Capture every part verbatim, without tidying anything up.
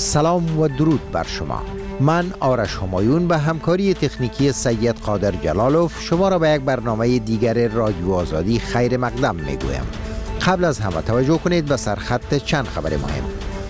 سلام و درود بر شما. من آرش همایون به همکاری تکنیکی سید قادر جلالوف شما را به یک برنامه دیگر رادیو آزادی خیر مقدم میگویم. قبل از همه توجه کنید به سرخط چند خبر مهم.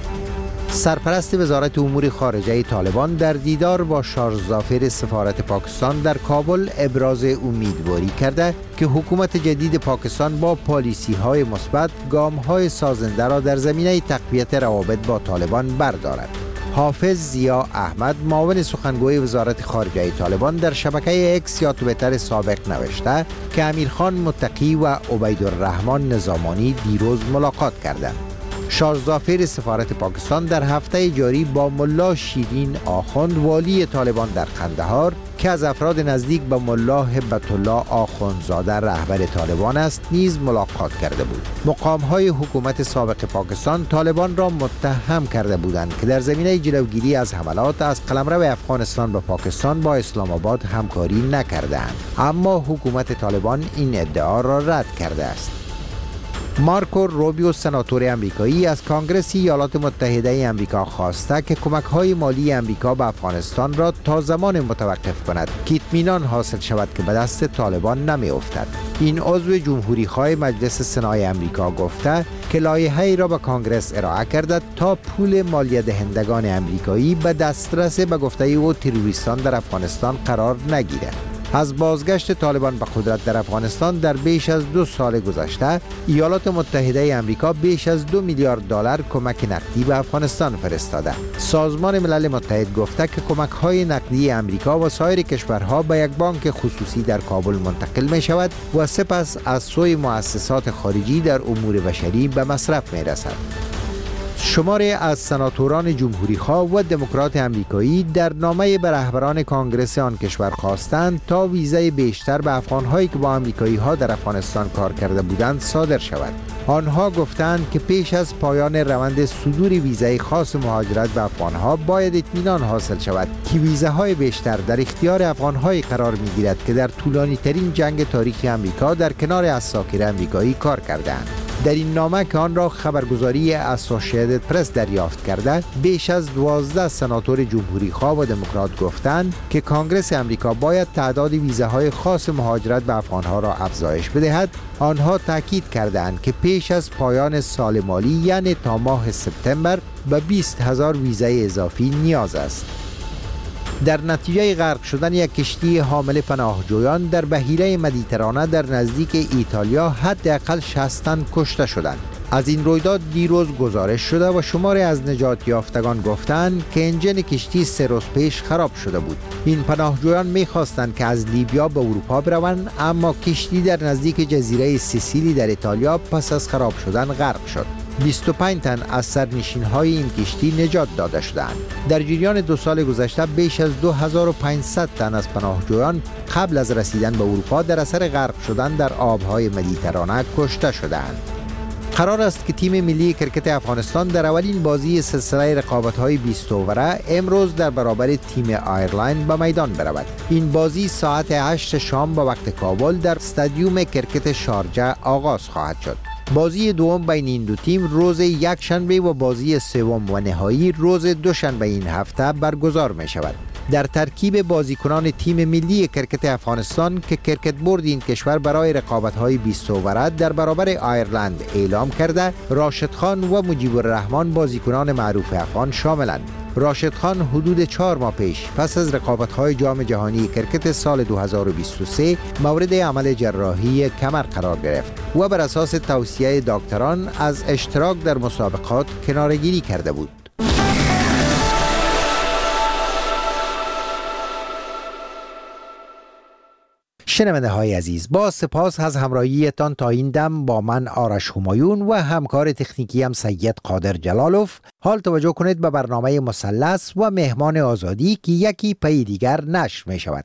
سرپرست وزارت امور خارجه طالبان در دیدار با شارژ ظافر سفارت پاکستان در کابل ابراز امیدواری کرده که حکومت جدید پاکستان با پالیسی های مثبت گام های سازنده را در زمینه تقویت روابط با طالبان بردارد. حافظ ضیا احمد معاون سخنگوی وزارت خارجه طالبان در شبکه اکس یا توییتر سابق نوشته که امیرخان متقی و عبیدالرحمن نظامانی دیروز ملاقات کردند. شارژ ظافر سفارت پاکستان در هفته جاری با ملا شیرین آخوند والی طالبان در قندهار که از افراد نزدیک به ملا هبت الله آخوندزاده رهبر طالبان است نیز ملاقات کرده بود. مقام‌های حکومت سابق پاکستان طالبان را متهم کرده بودند که در زمینه جلوگیری از حملات از قلمرو افغانستان به پاکستان با اسلام آباد همکاری نکردند، اما حکومت طالبان این ادعا را رد کرده است. مارکو روبیو سناتور امریکایی از کانگرس ایالات متحده امریکا خواسته که کمک‌های مالی امریکا به افغانستان را تا زمان متوقف کند که اطمینان حاصل شود که به دست طالبان نمی‌افتد. این عضو جمهوری‌خواه مجلس سنای امریکا گفته که لایحه‌ای را به کانگرس ارائه کرده تا پول مالیه دهندگان امریکایی به دسترس به گفته او تروریستان در افغانستان قرار نگیرد. از بازگشت طالبان به قدرت در افغانستان در بیش از دو سال گذشته، ایالات متحده امریکا بیش از دو میلیارد دلار کمک نقدی به افغانستان فرستاده. سازمان ملل متحد گفته که کمک‌های نقدی امریکا و سایر کشورها به یک بانک خصوصی در کابل منتقل می شود و سپس از سوی مؤسسات خارجی در امور بشری به مصرف می رسد. شماری از سناتوران جمهوری‌خواه و دموکرات امریکایی در نامه به رهبران کانگرس آن کشور خواستند تا ویزای بیشتر به افغان‌هایی که با امریکایی‌ها در افغانستان کار کرده بودند صادر شود. آنها گفتند که پیش از پایان روند صدور ویزای خاص مهاجرت به افغان‌ها باید اطمینان حاصل شود که ویزاهای بیشتر در اختیار افغان‌هایی قرار می‌گیرد که در طولانی‌ترین جنگ تاریخ امریکا در کنار اساکیر امریکایی کار کردند. در این نامه که آن را خبرگزاری اسوسییتد پرس دریافت کرده، بیش از دوازده سناتور جمهوری‌خواه و دموکرات گفتند که کانگرس امریکا باید تعداد ویزاهای خاص مهاجرت به افغان‌ها را افزایش بدهد. آنها تاکید کردند که پیش از پایان سال مالی یعنی تا ماه سپتامبر به بیست هزار ویزای اضافی نیاز است. در نتیجه غرق شدن یک کشتی حامل پناهجویان در بحیره مدیترانه در نزدیک ایتالیا حداقل شصت تن کشته شدند. از این رویداد دیروز گزارش شده و شماری از نجات یافتگان گفتند که انجن کشتی سه روز پیش خراب شده بود. این پناهجویان می‌خواستند که از لیبیا به اروپا بروند، اما کشتی در نزدیک جزیره سیسیلی در ایتالیا پس از خراب شدن غرق شد. بیست و پنج تن از سرنشین‌های این کشتی نجات داده شدند. در جریان دو سال گذشته بیش از دو هزار و پانصد تن از پناهجویان قبل از رسیدن به اروپا در اثر غرق شدن در آب‌های مدیترانه کشته شدند. قرار است که تیم ملی کرکت افغانستان در اولین بازی سلسله رقابت‌های بیست اووره امروز در برابر تیم آیرلند به میدان برود. این بازی ساعت هشت شام به وقت کابل در استادیوم کرکت شارجه آغاز خواهد شد. بازی دوم بین این دو تیم روز یک شنبه و بازی سوم و نهایی روز دوشنبه این هفته برگزار می شود. در ترکیب بازیکنان تیم ملی کرکت افغانستان که کرکت بورد این کشور برای رقابت‌های بیست اووره در برابر آیرلند اعلام کرده، راشد خان و مجیب الرحمن بازیکنان معروف افغان شاملند. راشد خان حدود چهار ماه پیش پس از رقابت‌های جام جهانی کرکت سال دو هزار و بیست و سه مورد عمل جراحی کمر قرار گرفت و بر اساس توصیه دکتران از اشتراک در مسابقات کناره‌گیری کرده بود. شنونده های عزیز، با سپاس از همراهیتان تا این دم با من آرش همایون و همکار تکنیکی هم سید قادر جلالوف. حال توجه کنید به برنامه مثلث و مهمان آزادی که یکی پی دیگر نشر می شود.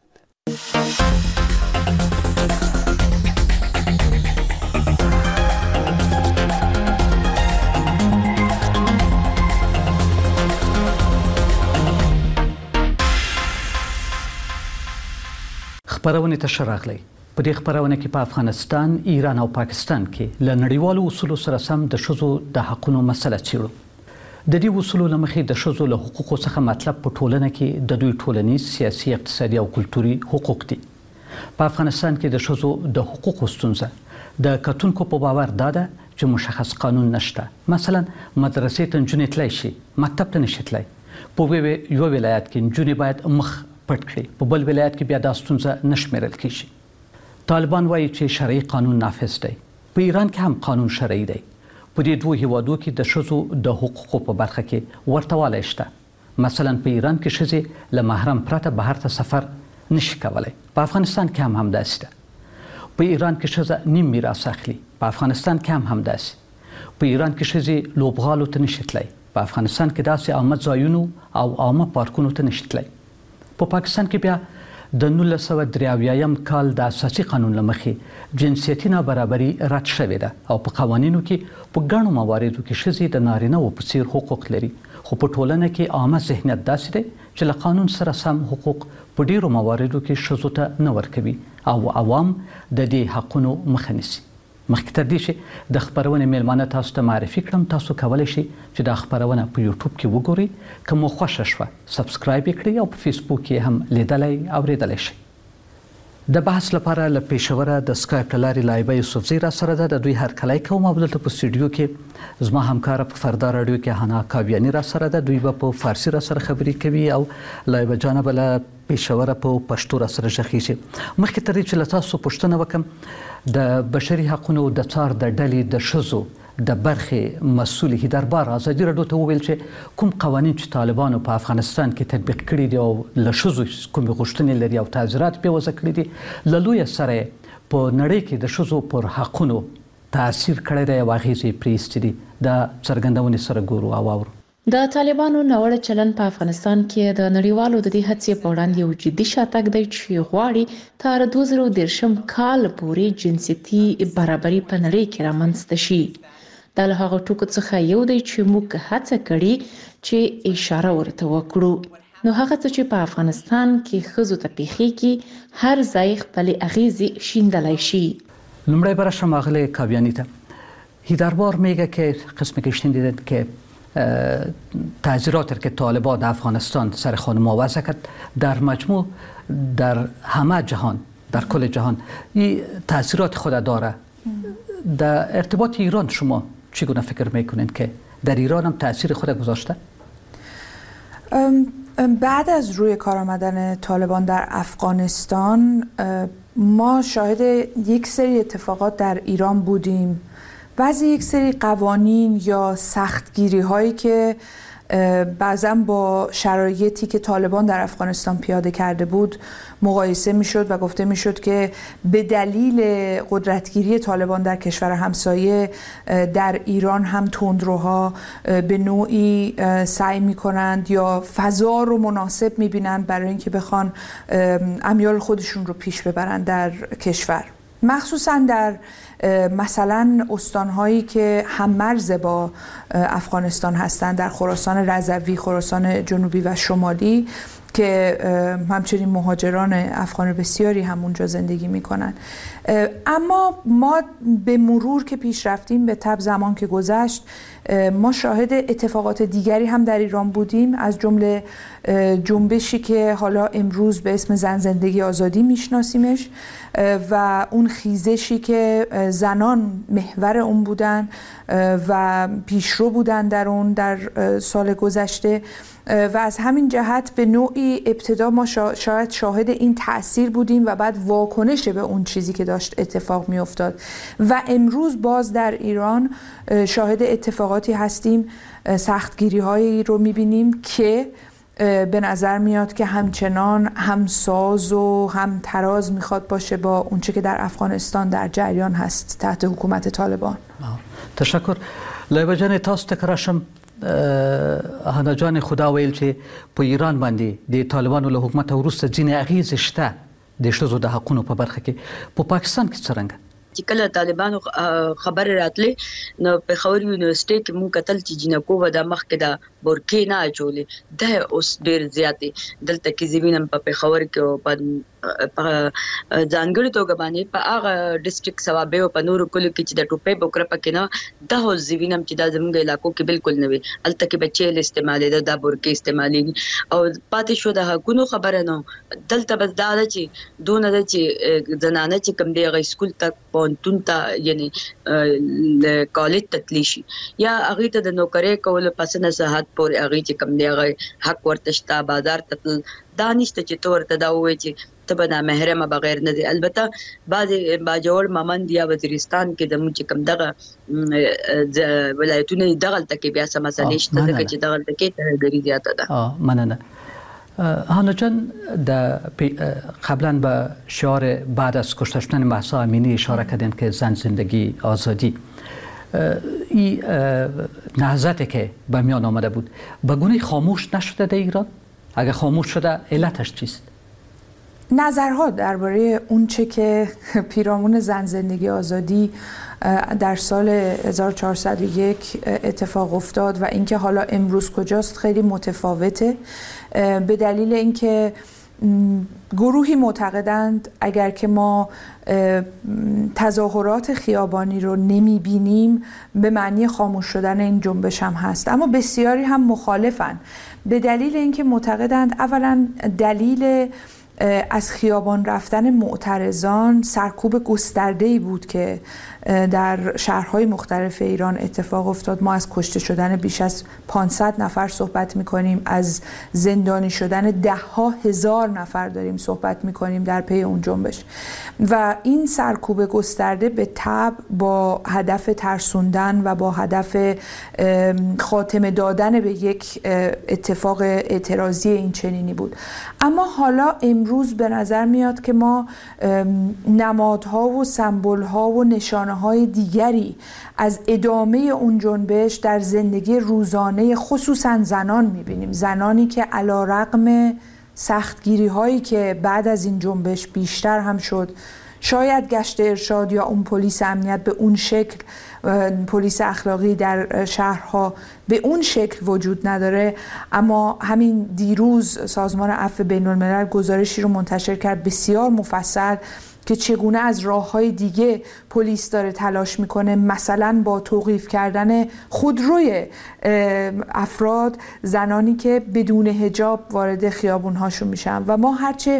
خبرونه ته شراغلی په دې خبرونه کې په افغانستان، ایران او پاکستان کې له نړیوالو اصولو سره سم د ښځو د حقوقو مسله چیرو. د دې اصولو له مخې د ښځو له حقوقو څخه مطلب په ټولنه کې د دوی ټولنیز، سیاسي، اقتصادي او کلتوري حقوق دي. په افغانستان کې د ښځو د حقوقو ستونزه د کتونکو په باور دا ده چې مشخص قانون نشته. مثلا مدرسې ته نجونې تللی شي، مکتب ته نشي تللی. په یو ولایت کې نجونې باید مخ پټ کړي، په بل ولایت کې بیا دا ستونزه نه شمیرل کیږي. طالبان وایي چې شرعي قانون نافذ دی. په ایران کې هم قانون شرعي دی. په دې دوه هیوادو کې د ښځو د حقوقو په برخه کې ورته والی شته. مثلا په ایران کې ښځې له محرم پرته بهر ته سفر نشي کولی. په افغانستان کې هم همداسې ده. په ایران کې ښځه نیم میراث اخلي. په افغانستان کې هم همداسې. په ایران کې ښځې لوبغالو ته نشي تللی. په افغانستان کې داسې عامه ځایونو او عامه پارکونو ته نشي تللی. په پاکستان کې بیا د نولس سوه درې اویایم کال د اساسي قانون له مخې جنسیتي نابرابري رد شوې ده او په قوانینو کې په ګڼو مواردو کې ښځې د نارینه‌وو په څیر حقوق لري. خو په ټولنه کې عامه ذهنیت داسې دی چې له قانون سره سم حقوق په ډیرو مواردو کې ښځو ته نه ورکوي او عوام د دې حقونو مخه نیسي. مخکې تر دې چې د خپرونې میلمانه تاسو ته معرفي کړم، تاسو کولی شئ چې دا خپرونه په یوټیوب کې وګورئ. که مو خوښه شوه سبسکرایب یې کړئ او په فیسبوک کې هم لیدلی او اورېدلی شئ. د بحث لپاره له پېښوره د سکایپ له لارې لایبه یوسفزۍ را سره ده. د دوی هرکلی کوم او دلته په سټوډیو کې زما همکاره په فردا راډیو کې حنا کاویاني را سره ده. دوی به په فارسي را سره خبرې کوي او لایبه جانه به له پېښوره په پښتو را سره غږېږي. مخکې تر دې چې له تاسو پوښتنه وکړم، د بشري حقونو د څار د ډلې د ښځو د برخې مسؤل هیدربار ازادي راډیو ته وویل چې کوم قوانین چې طالبانو په افغانستان کې تطبیق کړي دي او له ښځو کومې غوښتنې لري او تعزیرات پرې وضع کړي دي، له لویه سره په نړۍ کې د ښځو پر حقونو تاثیر کړی دی او اغېزې یې پرې ایستې دي. د څرګندونې سره ګورو او اورو. د طالبانو ناوړه چلن په افغانستان کې د نړیوالو د دې هڅې په وړاندې یو جدي شاتګ دی چې غواړي تر دوه زره دېرشم کال پورې جنسیتي برابري په نړۍ کې رامنځته شي. دا له هغه ټکو څخه یو دی چې موږ هڅه کړې چې اشاره ورته وکړو. نو هغه څه چې په افغانستان کې ښځو ته پیښیږي هر ځای خپلې اغیزې شیندلی شي. لومړی به راشم آقای کاویانی ته. هیدربار میگه که قسمی که شنیدید که تعزیرات که طالبان در افغانستان سر خانم وضع کرد در مجموع در همه جهان، در کل جهان این تاثیرات خود داره. در ارتباط ایران شما چگونه فکر میکنید که در ایران هم تاثیر خود گذاشته؟ بعد از روی کار آمدن طالبان در افغانستان ما شاهد یک سری اتفاقات در ایران بودیم. بعضی یک سری قوانین یا سختگیری هایی که بعضا با شرایطی که طالبان در افغانستان پیاده کرده بود مقایسه میشد و گفته میشد که به دلیل قدرتگیری طالبان در کشور همسایه در ایران هم تندروها به نوعی سعی میکنند یا فضا رو مناسب میبینند برای اینکه بخوان امیال خودشون رو پیش ببرند در کشور. مخصوصا در مثلا استانهایی که هممرز با افغانستان هستند، در خراسان رضوی، خراسان جنوبی و شمالی که همچنین مهاجران افغان بسیاری هم اونجا زندگی میکنن. اما ما به مرور که پیش رفتیم، به تبع زمان که گذشت، ما شاهد اتفاقات دیگری هم در ایران بودیم، از جمله جنبشی که حالا امروز به اسم زن زندگی آزادی میشناسیمش و اون خیزشی که زنان محور اون بودن و پیشرو بودن در اون در سال گذشته و از همین جهت به نوعی ابتدا ما شاید شاهد این تأثیر بودیم و بعد واکنش به اون چیزی که داشت اتفاق می افتاد و امروز باز در ایران شاهد اتفاقاتی هستیم، سختگیری هایی رو می بینیم که به نظر میاد که همچنان همساز و هم تراز میخواد باشه با اونچه که در افغانستان در جریان هست تحت حکومت طالبان. تشکر. لایبه جان تاسو ته راشم. هنا جان خدا ویل چې په ایران باندې د طالبانو له حکومت وروسته ځینې اغېزې شته د ښځو د حقونو په برخه کې. په پاکستان کې څرنګه؟ چې کله طالبانو خبر راتلې نو په خبر یونیورسيټي کې مونږ کتل چې جنکو ودا مخکې دا بورکې نه اچولې ده اوس ډېر زیاتې دلته کې زمينم په خبر کې په ځانګړي توګه باندې په هغه ډیسټریکټ سوابه او په نورو کلو کې چې د ټوپې بوکره پکې نه د هو زوینم چې د زموږ علاقو کې بالکل نه وي الته کې بچي استعمالي د بورکې استعمالي او پاتې شو د حقونو خبره نه دلته بس دا چې دونه د چې زنانه چې کوم دی غي سکول تک پونتون ته یعنی کالج تتلیشي یا هغه ته د نوکرۍ کول پس نه صحت پورې هغه چې کوم دی غي حق ورته شته بازار ته دانشته چې تور ته دا وایي چې ته به محرم بغیر نه دي البته بعض باجوړ ممند یا وزیرستان کې د موږ کم دغه ولایتونه دغه تکي بیا سم مسلې شته چې دغه تکي ته غری زیاته ده اه مننه هانا جان در قبلا به شعار بعد از کشته شدن مهسا امینی اشاره کردین که زن زندگی آزادی این نهضتی که به میان آمده بود به گونه خاموش نشده در ایران؟ اگر خاموش شده علتش چیست؟ نظرها درباره اون چه که پیرامون زن زندگی آزادی در سال هزار و چهارصد و یک اتفاق افتاد و اینکه حالا امروز کجاست خیلی متفاوته به دلیل اینکه گروهی معتقدند اگر که ما تظاهرات خیابانی رو نمی بینیم به معنی خاموش شدن این جنبش هم هست اما بسیاری هم مخالفن به دلیل اینکه معتقدند اولا دلیل از خیابان رفتن معترضان سرکوب گسترده‌ای بود که در شهرهای مختلف ایران اتفاق افتاد. ما از کشته شدن بیش از پانصد نفر صحبت می‌کنیم، از زندانی شدن ده ها هزار نفر داریم صحبت می‌کنیم در پی اون جنبش و این سرکوب گسترده به تبع با هدف ترسوندن و با هدف خاتمه دادن به یک اتفاق اعتراضی این چنینی بود. اما حالا امروز به نظر میاد که ما نمادها و سمبول‌ها و نشانه‌های دیگری از ادامه اون جنبش در زندگی روزانه خصوصا زنان می‌بینیم. زنانی که علی‌رغم سختگیری‌هایی که بعد از این جنبش بیشتر هم شد، شاید گشت ارشاد یا اون پلیس امنیت به اون شکل، پلیس اخلاقی در شهرها به اون شکل وجود نداره، اما همین دیروز سازمان عفو بین الملل گزارشی رو منتشر کرد بسیار مفصل که چگونه از راه‌های دیگه پلیس داره تلاش میکنه، مثلا با توقیف کردن خودروی افراد، زنانی که بدون حجاب وارد خیابون‌هاشون میشن. و ما هرچه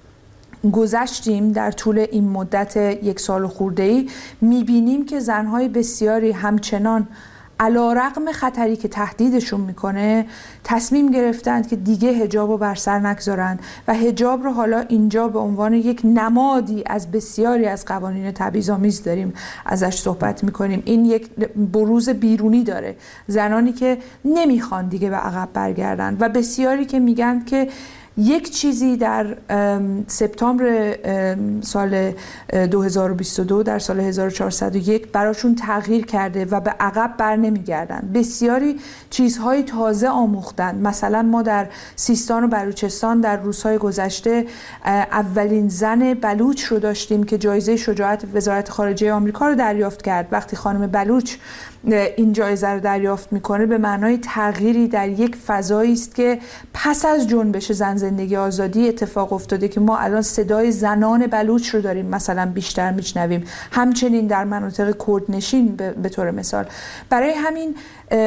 گذشتیم در طول این مدت یک سال خورده‌ای میبینیم که زنهای بسیاری همچنان علی‌رغم خطری که تهدیدشون میکنه تصمیم گرفتند که دیگه حجاب رو بر سر نگذارند و حجاب رو حالا اینجا به عنوان یک نمادی از بسیاری از قوانین تبعیض‌آمیز داریم ازش صحبت میکنیم. این یک بروز بیرونی داره، زنانی که نمیخوان دیگه به عقب برگردن و بسیاری که میگن که یک چیزی در سپتامبر سال دو هزار و بیست و دو در سال هزار و چهارصد و یک براشون تغییر کرده و به عقب بر نمیگردن. بسیاری چیزهای تازه آموختن. مثلا ما در سیستان و بلوچستان در روزهای گذشته اولین زن بلوچ رو داشتیم که جایزه شجاعت وزارت خارجه آمریکا رو دریافت کرد. وقتی خانم بلوچ این جایزه رو دریافت میکنه به معنای تغییری در یک فضایی است که پس از جنبش زن زندگی آزادی اتفاق افتاده که ما الان صدای زنان بلوچ رو داریم مثلا بیشتر میشنویم، همچنین در مناطق کردنشین به طور مثال. برای همین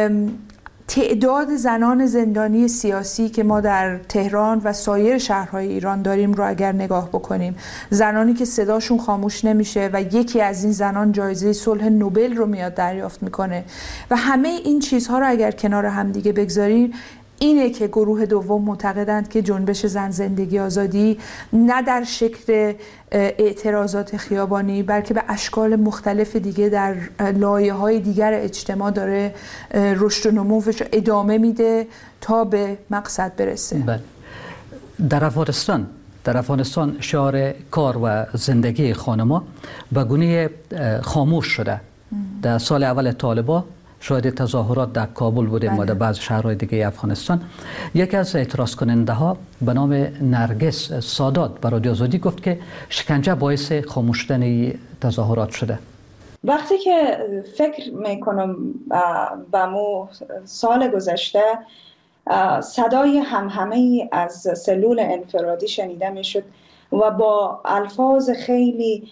تعداد زنان زندانی سیاسی که ما در تهران و سایر شهرهای ایران داریم رو اگر نگاه بکنیم، زنانی که صداشون خاموش نمیشه و یکی از این زنان جایزه صلح نوبل رو میاد دریافت میکنه و همه این چیزها رو اگر کنار هم دیگه بگذاریم، اینه که گروه دوم معتقدند که جنبش زن زندگی آزادی نه در شکل اعتراضات خیابانی بلکه به اشکال مختلف دیگه در لایه‌های دیگر اجتماع داره رشد و نموش ادامه میده تا به مقصد برسه. بله. در افغانستان در افغانستان شعار کار و زندگی خانم‌ها به گونه خاموش شده. در سال اول طالبان شاید تظاهرات در کابل بودیم و در بعض شهرهای دیگه افغانستان. یکی از اعتراض کننده ها به نام نرگس سادات به رادیو آزادی گفت که شکنجه باعث خاموش شدن تظاهرات شده. وقتی که فکر میکنم به مو سال گذشته صدای همهمه از سلول انفرادی شنیده میشد و با الفاظ خیلی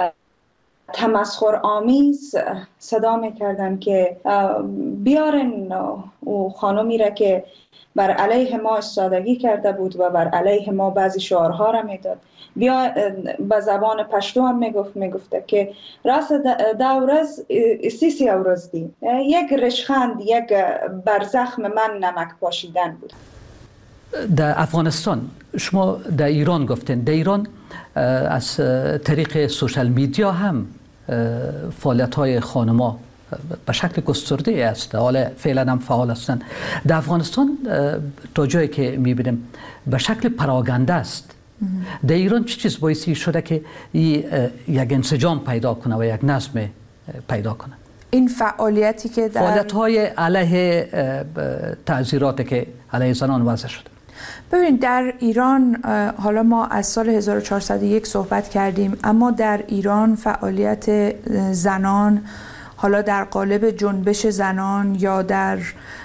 تمسخر آمیز صدا میکردن که بیارن او خانمی را که بر علیه ما استادگی کرده بود و بر علیه ما بعضی شعارها را میداد. بیا به زبان پشتو هم میگفت میگفته که راست دورز سیسی اورز دی، یک رشخند، یک بر زخم من نمک پاشیدن بود. در افغانستان شما در ایران گفتین، در ایران از طریق سوشال میدیا هم فعالیت های خانما به شکل گسترده است، حالا فعلا هم فعال هستند. در افغانستان تا جایی که میبینیم به شکل پراگنده است. در ایران چه چیز باعثی شده که یک انسجام پیدا کنه و یک نظم پیدا کنه؟ این فعالیتی که در فعالیت های علیه تعذیراتی که علیه زنان وضع شده. ببینید در ایران، حالا ما از سال هزار و چهارصد و یک صحبت کردیم، اما در ایران فعالیت زنان، حالا در قالب جنبش زنان یا در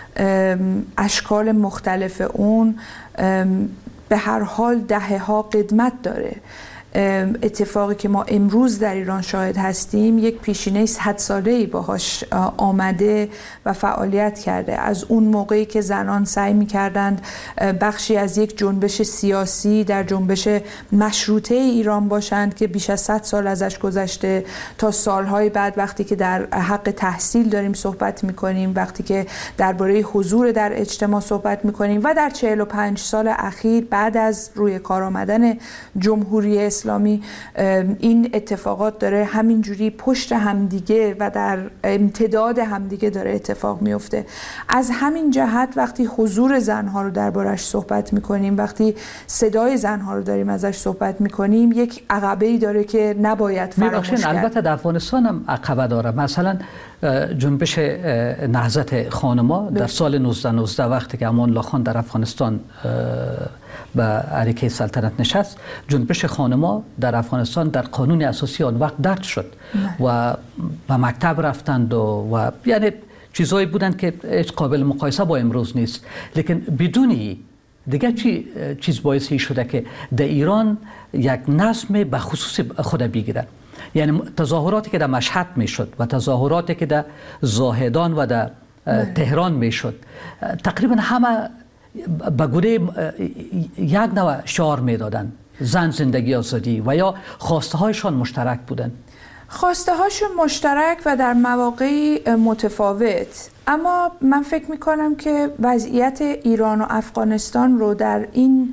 اشکال مختلف اون، به هر حال دهه ها قدمت داره. اتفاقی که ما امروز در ایران شاهد هستیم یک پیشینه صد ساله‌ای باهاش آمده و فعالیت کرده. از اون موقعی که زنان سعی می‌کردند بخشی از یک جنبش سیاسی در جنبش مشروطه ایران باشند که بیش از صد سال ازش گذشته، تا سالهای بعد وقتی که در حق تحصیل داریم صحبت می‌کنیم، وقتی که درباره حضور در اجتماع صحبت می‌کنیم و در چهل و پنج سال اخیر بعد از روی کار آمدن جمهوری اسلامی، این اتفاقات داره همینجوری پشت همدیگه و در امتداد همدیگه داره اتفاق میفته. از همین جهت وقتی حضور زنها رو دربارش صحبت میکنیم، وقتی صدای زنها رو داریم ازش صحبت میکنیم، یک عقبه‌ای داره که نباید فراموش کرد. البته در افغانستان هم عقبه داره. مثلا جنبش نهضت خانما در سال نوزده نوزده وقتی که امان الله خان در افغانستان به عریکه سلطنت نشست، جنبش خانما در افغانستان در قانون اساسی آن وقت درج شد نه. و به مکتب رفتند و, و یعنی چیزایی بودند که هیچ قابل مقایسه با امروز نیست. لیکن بدونی دیگه چی چیز باعثی شده که در ایران یک نظم به خصوص خود بگیره. یعنی تظاهراتی که در مشهد میشد و تظاهراتی که در زاهدان و در تهران میشد، تقریبا همه به گونه یک نوع شعار میدادن، زن زندگی آزادی، و یا خواسته هایشان مشترک بودن. خواسته هاشون مشترک و در مواقعی متفاوت. اما من فکر میکنم که وضعیت ایران و افغانستان رو در این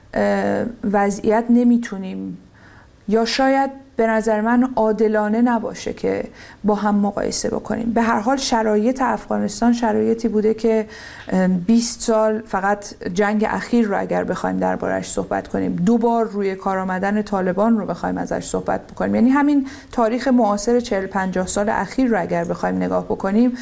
وضعیت نمیتونیم، یا شاید به نظر من عادلانه نباشه که با هم مقایسه بکنیم. به هر حال شرایط افغانستان شرایطی بوده که بیست سال، فقط جنگ اخیر رو اگر بخوایم دربارش صحبت کنیم، دو بار روی کار آمدن طالبان رو بخوایم ازش صحبت بکنیم، یعنی همین تاریخ معاصر چهل پنجاه سال اخیر رو اگر بخوایم نگاه بکنیم،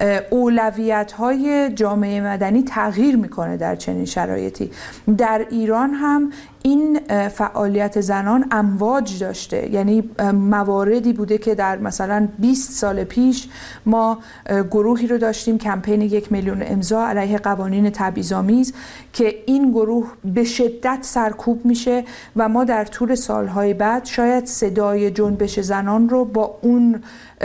اولویت‌های جامعه مدنی تغییر میکنه در چنین شرایطی. در ایران هم این فعالیت زنان امواج داشته، یعنی مواردی بوده که در مثلا بیست سال پیش ما گروهی رو داشتیم، کمپین یک میلیون امضا علیه قوانین تبعیض‌آمیز، که این گروه به شدت سرکوب میشه و ما در طول سالهای بعد شاید صدای جنبش زنان رو با اون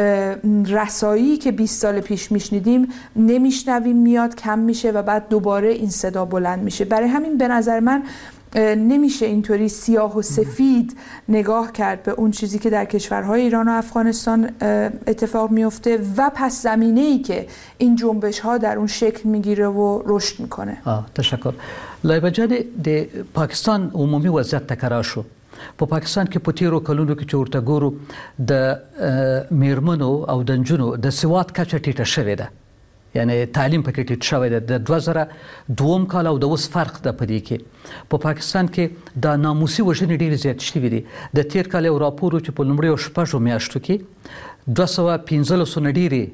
رسایی که بیست سال پیش میشنیدیم نمیشنویم، میاد کم میشه و بعد دوباره این صدا بلند میشه. برای همین به نظر من نمیشه اینطوری سیاه و سفید نگاه کرد به اون چیزی که در کشورهای ایران و افغانستان اتفاق میفته و پس زمینه‌ای که این جنبش ها در اون شکل میگیره و رشد میکنه. آه، تشکر. لایبه جان د پاکستان عمومی وضعیت تکرار شو. په پاکستان کې په تیرو کلونو کې چې ورته ګورو د میرمنو او د نجونو د سواد کچه ټیټه شوې ده، یعنی تعلیم پکې ټیټ شوی دی. د دوه زره دوم کال او د اوس فرق ده په دې کې. په پاکستان کې د ناموسي وژنې ډېرې زیاتې شوي دي. د تیر کال یو راپور و چې په لومړیو شپږو میاشتو کې دوه سوه پنځلسو نه ډېرې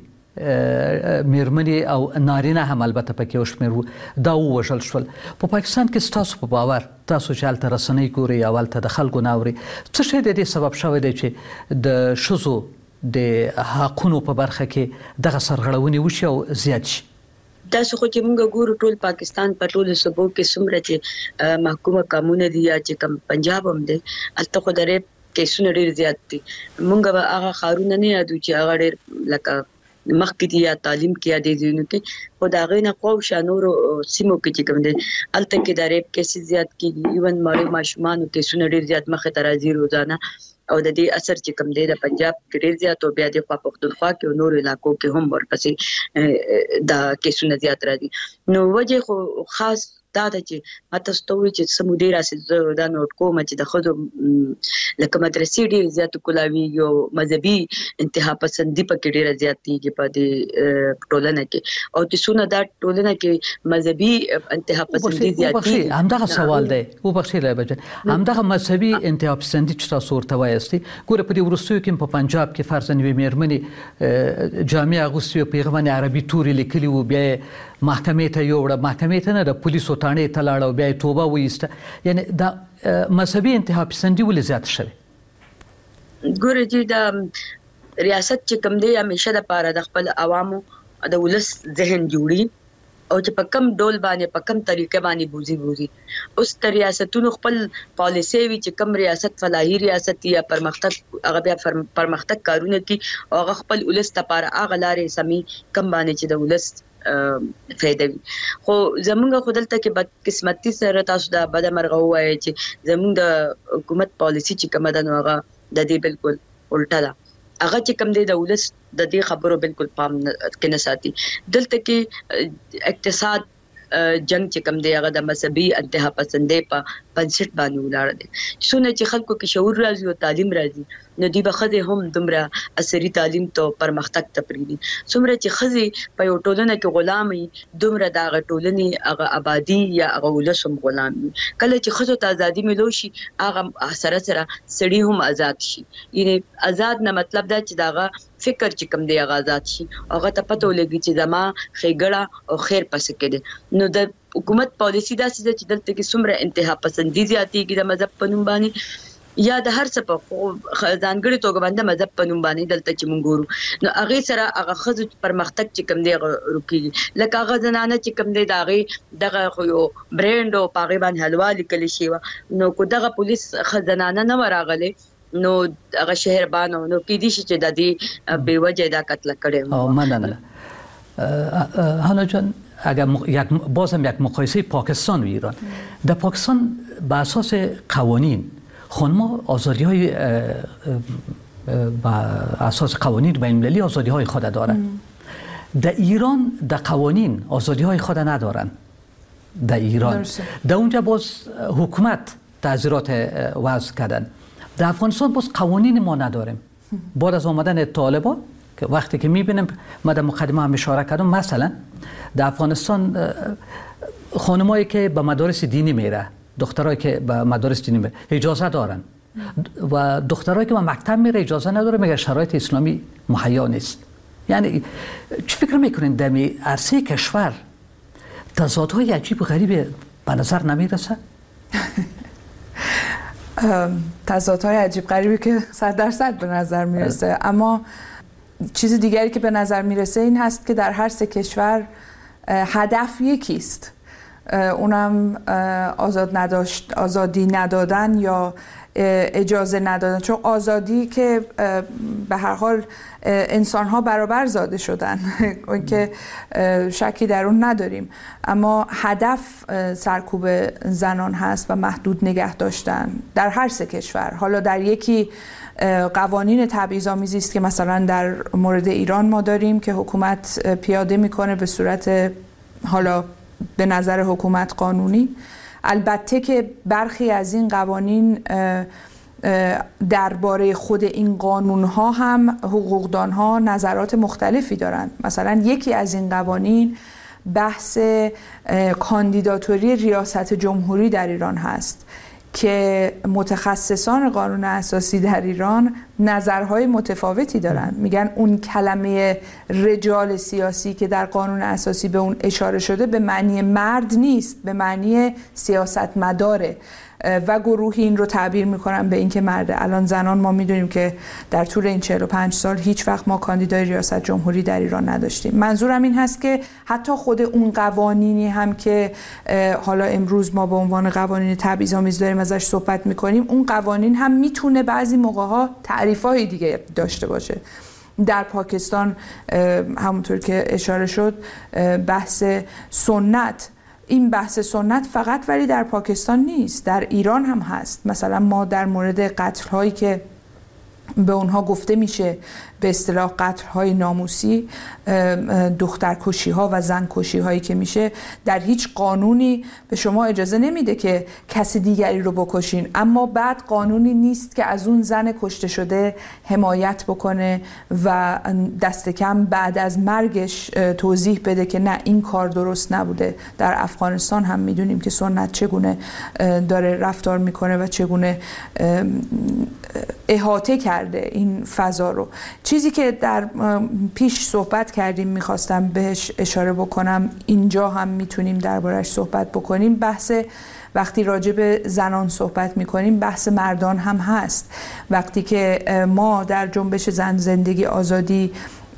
میرمنې او نارینه هم البته پکې یو شمېر و دا ووژل شول. په پاکستان کې ستاسو په باور، تاسو چې هلته رسنۍ ګورئ او هلته د خلکو نه اورئ، څه شی د دې سبب شوی دی چې د ښځو د حقونو په برخه کې دغه سرغړونې وشي او زیات شي؟ تاسو خو چې موږ ګورو ټول پاکستان په ټولو صوبو کې څومره چې محکومه قانون دي یا چې کم پنجاب هم دي الته خو درې کیسونه ډیر زیات دي موږ به هغه خارونه نه یادو چې هغه ډیر لکه مخکې یا تعلیم کې یا د زینو کې خو دا غینه قو شانور سیمو کې چې کوم دي الته کې درې کیسې زیات کیږي ایون مړ ماشومان کیسونه ډیر زیات مخه ته راځي روزانه او د دې اثر چې کوم دی د پنجاب کې ډیر زیات او بیا د خوا پښتونخوا کې نور علاقو کې هم ورپسې دا کیسونه زیات راځي نو وجه خو خاص دا د چې ماته ستوي چې سمودي راسي دا نوٹ کوم چې د خود لکه مدرسې ډیر زیات کولاوي یو مذهبي انتها پسندي پکې ډیر زیات دي په دې ټولنه کې او چې سونه دا ټولنه کې مذهبي انتها پسندي زیات دي همدغه سوال دی او بخښي لا بچ همدغه مذهبي انتها پسندي چې تاسو ورته وایستي ګوره په دې ورستیو کې په پنجاب کې فرضاً وي مېرمنې جامع اغوستي پیغمبر عربي توري لیکلي وو بیا محکمې ته یو وړه محکمې ته نه د پولیسو ټانې ته لاړه او بیا توبه وایسته یعنی دا مذهبي انتها پسندي ولې زیات شوی ګوره چې دا ریاست چې کوم دی همیشه د پاره د خپل عوامو د ولس ذهن جوړي او چې په کم ډول باندې په کم طریقې باندې بوزي بوزي اوس تر ریاستونو خپل پالیسي وی چې کم ریاست فلاحي ریاست یا پرمختګ هغه بیا پرمختګ کارونه کوي او هغه خپل ولس ته پاره هغه لارې سمي کم باندې چې د ولس فائدہ وي خو زمونږ خودلته کې بد قسمتي سره تاسو دا بد مرغه وایي چې زمونږ د حکومت پالیسی چې کومه ده نو هغه د دې بالکل الټا ده هغه چې کوم دی د ولس د دې خبرو بالکل پام کې نه ساتي دلته کې اقتصاد جنگ چې کوم دی هغه د مذهبي انتها پسندۍ په بنسټ باندې ولاړ دي څونه چې خلکو کې شعور راځي او تعلیم راځي نو دی به خزه هم دومره اثري تعلیم ته پرمختګ ته پریدي څومره چې خزه په یو ټولنه کې غلامي دومره دا غټولنې هغه آبادی یا هغه ولسم غلامي کله چې خزه ته ازادي ملو شي هغه سره سره سړي هم آزاد شي یعنی آزاد نه مطلب دا چې داغه فکر چې کوم دی هغه آزاد شي هغه ته پته ولګي چې زما خېګړه او خیر پس کېده نو د حکومت پالیسی دا چې دلته کې څومره انتها پسندي زیاتېږي د مذهب په نوم باندې یا د هر څه په ځانګړي توګه باندې مذهب په نوم باندې دلته چې مونږ ګورو نو هغه سره هغه خزو پرمختګ چې کوم دی روکي لکه هغه زنانه چې کوم دی داغه دغه خو یو برند او پاغي باندې حلوا لیکل شي نو کو دغه پولیس خزنانه نه وراغله نو هغه شهربانو نو کې دي چې د دې به وجه دا قتل کړي او مننه حالا جان اگر یک بازم یک مقایسه پاکستان و ایران در پاکستان به اساس قوانین خانم‌ها آزادی‌های با اساس قوانین بین‌المللی آزادی‌های خود دارند. در ایران در قوانین آزادی‌های خود ندارند. در ایران در اونجا باز حکومت تعزیرات وضع کردن. در افغانستان باز قوانین ما نداریم. بعد از آمدن طالبان که وقتی که می‌بینیم ما در مقدمه هم اشاره کردم مثلا در افغانستان خانمایی که به مدارس دینی میره دخترایی که به مدارس دینی میره اجازه دارن و دخترایی که به مکتب میره اجازه نداره مگر شرایط اسلامی مهیا نیست یعنی چه فکر میکنین در عرصه کشور تضادهای عجیب و غریب به نظر نمیرسه؟ تضادهای عجیب غریبی که صد درصد به نظر میرسه اما چیز دیگری که به نظر میرسه این هست که در هر سه کشور هدف یکیست اونم آزاد نداشت آزادی ندادن یا اجازه ندادن چون آزادی که به هر حال انسان ها برابر زاده شدن که شکی در اون نداریم اما هدف سرکوب زنان هست و محدود نگه داشتن در هر سه کشور حالا در یکی قوانین تبعیض‌آمیزی است که مثلا در مورد ایران ما داریم که حکومت پیاده میکنه به صورت حالا به نظر حکومت قانونی البته که برخی از این قوانین درباره خود این قانون‌ها هم حقوقدان‌ها نظرات مختلفی دارند مثلا یکی از این قوانین بحث کاندیداتوری ریاست جمهوری در ایران هست که متخصصان قانون اساسی در ایران نظرهای متفاوتی دارن. میگن اون کلمه رجال سیاسی که در قانون اساسی به اون اشاره شده به معنی مرد نیست، به معنی سیاستمداره و گروهی این رو تعبیر میکنن به اینکه مرده. الان زنان ما میدونیم که در طول این چهل و پنج سال هیچ وقت ما کاندیدای ریاست جمهوری در ایران نداشتیم. منظورم این هست که حتی خود اون قوانینی هم که حالا امروز ما به عنوان قوانین تبعیض‌آمیز داریم ازش صحبت میکنیم، اون قوانین هم میتونه بعضی موقع‌ها تعریف‌های دیگه داشته باشه. در پاکستان همونطور که اشاره شد بحث سنت، این بحث سنت فقط ولی در پاکستان نیست، در ایران هم هست. مثلا ما در مورد قتل هایی که به اونها گفته میشه به اصطلاح قتل های ناموسی، دخترکشی ها و زن کشی هایی که میشه، در هیچ قانونی به شما اجازه نمیده که کسی دیگری رو بکشین، اما بعد قانونی نیست که از اون زن کشته شده حمایت بکنه و دست کم بعد از مرگش توضیح بده که نه این کار درست نبوده. در افغانستان هم میدونیم که سنت چگونه داره رفتار میکنه و چگونه احاطه کرده این فضا رو. چیزی که در پیش صحبت کردیم میخواستم بهش اشاره بکنم، اینجا هم میتونیم دربارش صحبت بکنیم. بحث وقتی راجع به زنان صحبت میکنیم بحث مردان هم هست. وقتی که ما در جنبش زن زندگی آزادی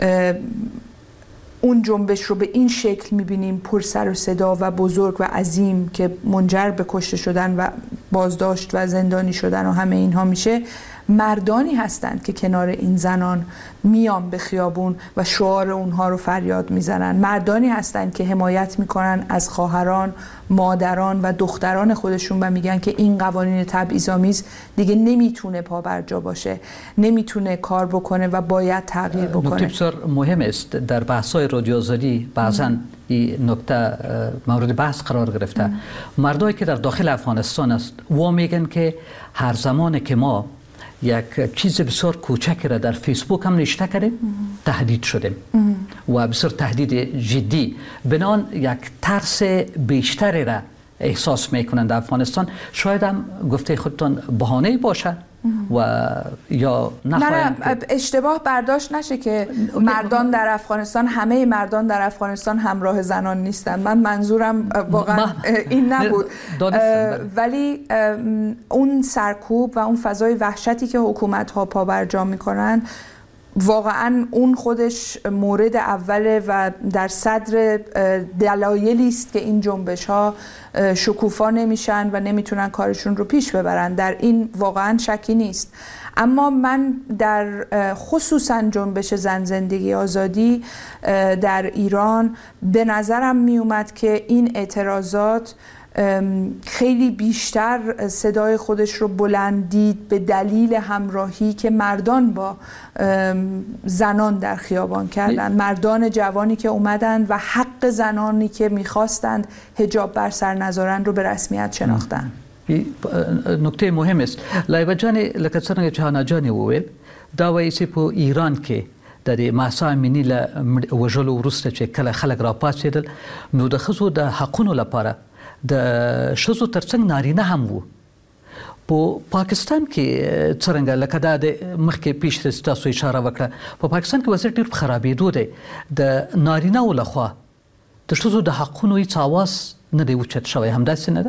اون جنبش رو به این شکل میبینیم، پر سر و صدا و بزرگ و عظیم که منجر به کشته شدن و بازداشت و زندانی شدن و همه اینها میشه، مردانی هستند که کنار این زنان میان به خیابون و شعار اونها رو فریاد میزنن. مردانی هستند که حمایت میکنن از خواهران، مادران و دختران خودشون و میگن که این قوانین تبعیض‌آمیز دیگه نمیتونه پابرجا باشه، نمیتونه کار بکنه و باید تغییر بکنه. نکته بسیار مهم است در بحث‌های رادیو آزادی بعضاً این نکته مورد بحث قرار گرفته. مردایی که در داخل افغانستان است و میگن که هر زمانی که ما یک چیز بسیار کوچکی را در فیسبوک هم نشته کردیم تهدید شدیم و بسیار تهدید جدی، بنان یک ترس بیشتری را احساس میکنند در افغانستان. شاید هم گفته خودتان بهانه باشه و یا نخواهیم نه, نه اشتباه برداشت نشه که مردان در افغانستان، همه مردان در افغانستان همراه زنان نیستن. من منظورم واقعا این نبود، ولی اون سرکوب و اون فضای وحشتی که حکومت ها پابرجا میکنن واقعا اون خودش مورد اوله و در صدر دلایلی است که این جنبش ها شکوفا نمیشن و نمیتونن کارشون رو پیش ببرن. در این واقعا شکی نیست. اما من در خصوصا جنبش زن زندگی آزادی در ایران به نظرم می اومد که این اعتراضات خیلی بیشتر صدای خودش رو بلندید به دلیل همراهی که مردان با زنان در خیابان کردن، مردان جوانی که اومدن و حق زنانی که میخواستند حجاب بر سر نذارن رو به رسمیت شناختن. نکته مهم است. لایبه جان لکه څنګه چې هانا جان وویل دا وایي چې په ایران کې د مهسا امینی له وژلو وروسته چې کله خلک راپاڅېدل نو د ښځو د حقونو لپاره د ښځو ترڅنګ نارینه هم وو. په پاکستان کې څرنګه لکه دا د مخکې پیش تاسو اشاره وکړه، په پاکستان کې وضعیت ډېر په خرابېدو دی. د نارینه‌و لخوا د ښځو د حقونو هېڅ اواز نه دی اوچت شوی، همداسې نه ده؟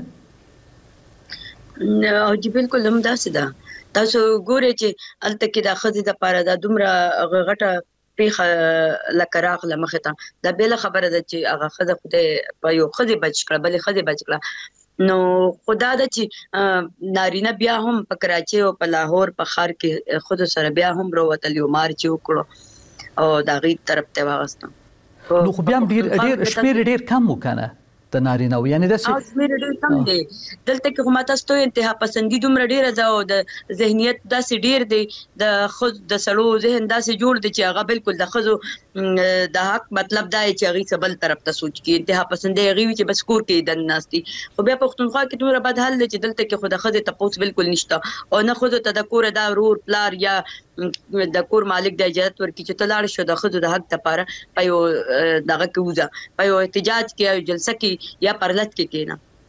او جی بالکل همداسې ده. تاسو ګورئ چې هلته کې د ښځې دپاره دا دومره غټه پیښه لکه راغله مخې ته، دا بېله خبره ده چې هغه ښځه خدای په یو ښځې بچ کړه، بلې ښځې بچ کړه. نو خدا ده چې نارینه بیا هم په کراچۍ او په لاهور په ښار کې ښځو سره بیا هم راوتل، یو مارچ یې وکړو او د هغې طرف ته یې واغستم. نو خو بیا هم ډېر شمېر ډېر کم و که نه د نارینه‌و، یعنې داسې او شمېر ډېر کم دی. دلته کې خو ما تاسو ته انتها پسندي دومره ډېره ده او د ذهنیت داسې ډېر دی، د ښځو د سړو ذهن داسې جوړ دی چې هغه بالکل د ښځو د حق مطلب دا چې هغې څه بل طرف ته سوچ کړي. انتها پسندي هغې وي چې بس کور کې دن ناست دي. خو بیا پښتونخوا کې دومره بد حال دی چې دلته کې خو د ښځې تپوس بالکل نشته او نه ښځو ته د کوره دا ورور پلار یا د کور مالک د اجازت ورکړي چې ته لاړ شو د ښځو د حق دپاره په یو دغه کې وځه، په یو احتجاج کې او جلسه کې یا پرلط کې کېنه.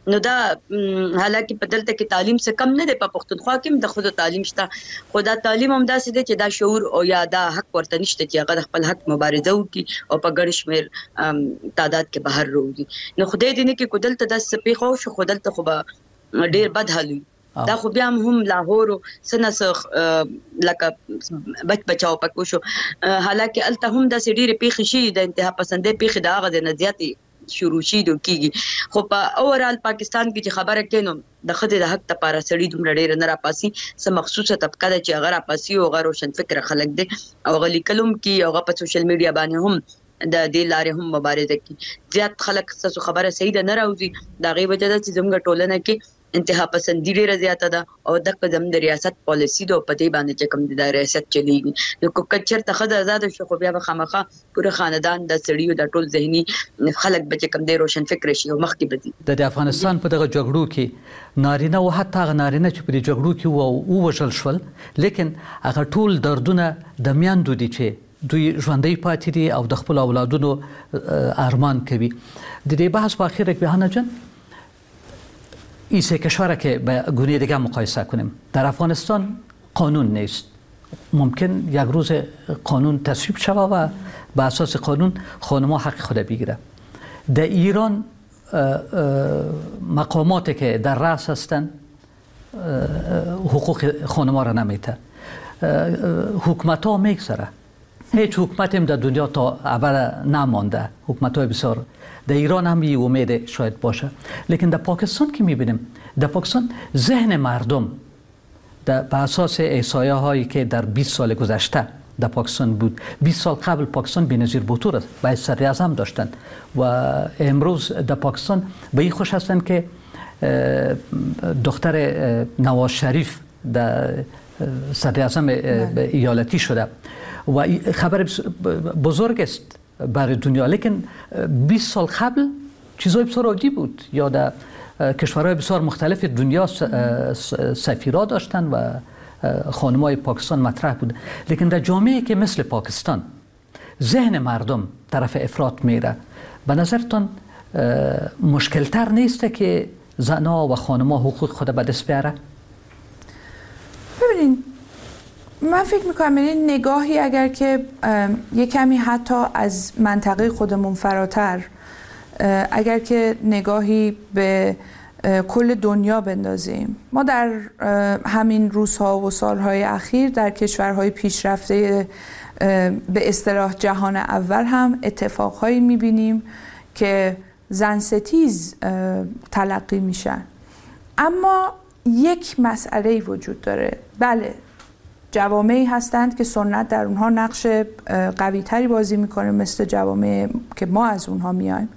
نو دا حالکه په دلته کې تعلیم څه کم نه دی په پښتونخوا کې د خود تعلیم شته خو دا تعلیم هم داسې دی چې دا شعور او یا دا حق ورته نشته چې هغه خپل حق مبارزه وکړي او په ګڼ شمېر تعداد کې بهر راوځي نو خدای دې نه کې کو دلته داسې پیښو شو خو دلته خو به ډېر بد حال وي دا خو بیا هم لاهور سنس لکه بچ بچاو پکو شو حالکه الته هم د سړي پیښې شي د انتها پسندې پیښې دا غږ نه زیاتې شروع شي د کیږي خو په اورال پاکستان کې چې خبره کینو د خدای د حق لپاره سړي دومره ډېر نه راپاسي سم مخصوصه طبقه د چې غره پاسي او غره روشن فکر خلک دي او غلي کلم کې او په سوشل میډیا باندې هم د دې لارې هم مبارزه کوي زیات خلک څه خبره صحیح ده نه راوځي دا غي وجه ده چې زموږ ټولنه کې انتها پسندی ډیره زیاته ده او د قدم د ریاست پالیسی د پدې باندې چې کوم د ریاست چلیږي نو کو کچر ته خدای آزاد شو خو بیا به خامخا پوره خاندان د سړیو د ټول ذهني خلک به چې کوم د روشن فکر شي او مخکې بدی د افغانستان په دغه جګړو کې نارینه او حتی هغه نارینه چې په دې جګړو کې وو وژل شول لیکن هغه ټول دردونه د میاندو دي چې دوی ژوندۍ پاتې دي او د خپل اولادونو ارمان کوي د دې بحث په اخر کې بهانه جان این سه کشور که به گونه دیگه مقایسه کنیم در افغانستان قانون نیست ممکن یک روز قانون تصویب شود و به اساس قانون خانم‌ها حق خود بگیره در ایران مقاماتی که در رأس هستند حقوق خانم‌ها را نمیده حکومت‌ها میگذره هیچ حکومتی در دنیا تا ابد نمانده حکومت‌های بسیار در ایران هم این امید شاید باشه لیکن در پاکستان که میبینیم در پاکستان ذهن مردم در به اساس احصایه هایی که در بیست سال گذشته در پاکستان بود بیست سال قبل پاکستان بی‌نظیر بطور است باید صدر اعظم داشتند و امروز در پاکستان به این خوش هستند که دختر نواز شریف در صدر اعظم ایالتی شده و خبر بزرگ است برای دنیا لیکن بیست سال قبل چیزای بسیار عادی بود یا در کشورهای بسیار مختلف دنیا سفیرا داشتن و خانم‌های پاکستان مطرح بود لیکن در جامعه که مثل پاکستان ذهن مردم طرف افراط میره به نظرتان مشکلتر نیست که زنها و خانم‌ها حقوق خود به دست بیاره؟ ببینید من فکر میکنم این نگاهی اگر که یک کمی حتی از منطقه خودمون فراتر اگر که نگاهی به کل دنیا بندازیم ما در همین روزها و سالهای اخیر در کشورهای پیشرفته به اصطلاح جهان اول هم اتفاقهایی میبینیم که زن ستیز تلقی میشن اما یک مسئله وجود داره بله جوامعی هستند که سنت در اونها نقش قوی تری بازی میکنه مثل جوامع که ما از اونها میایم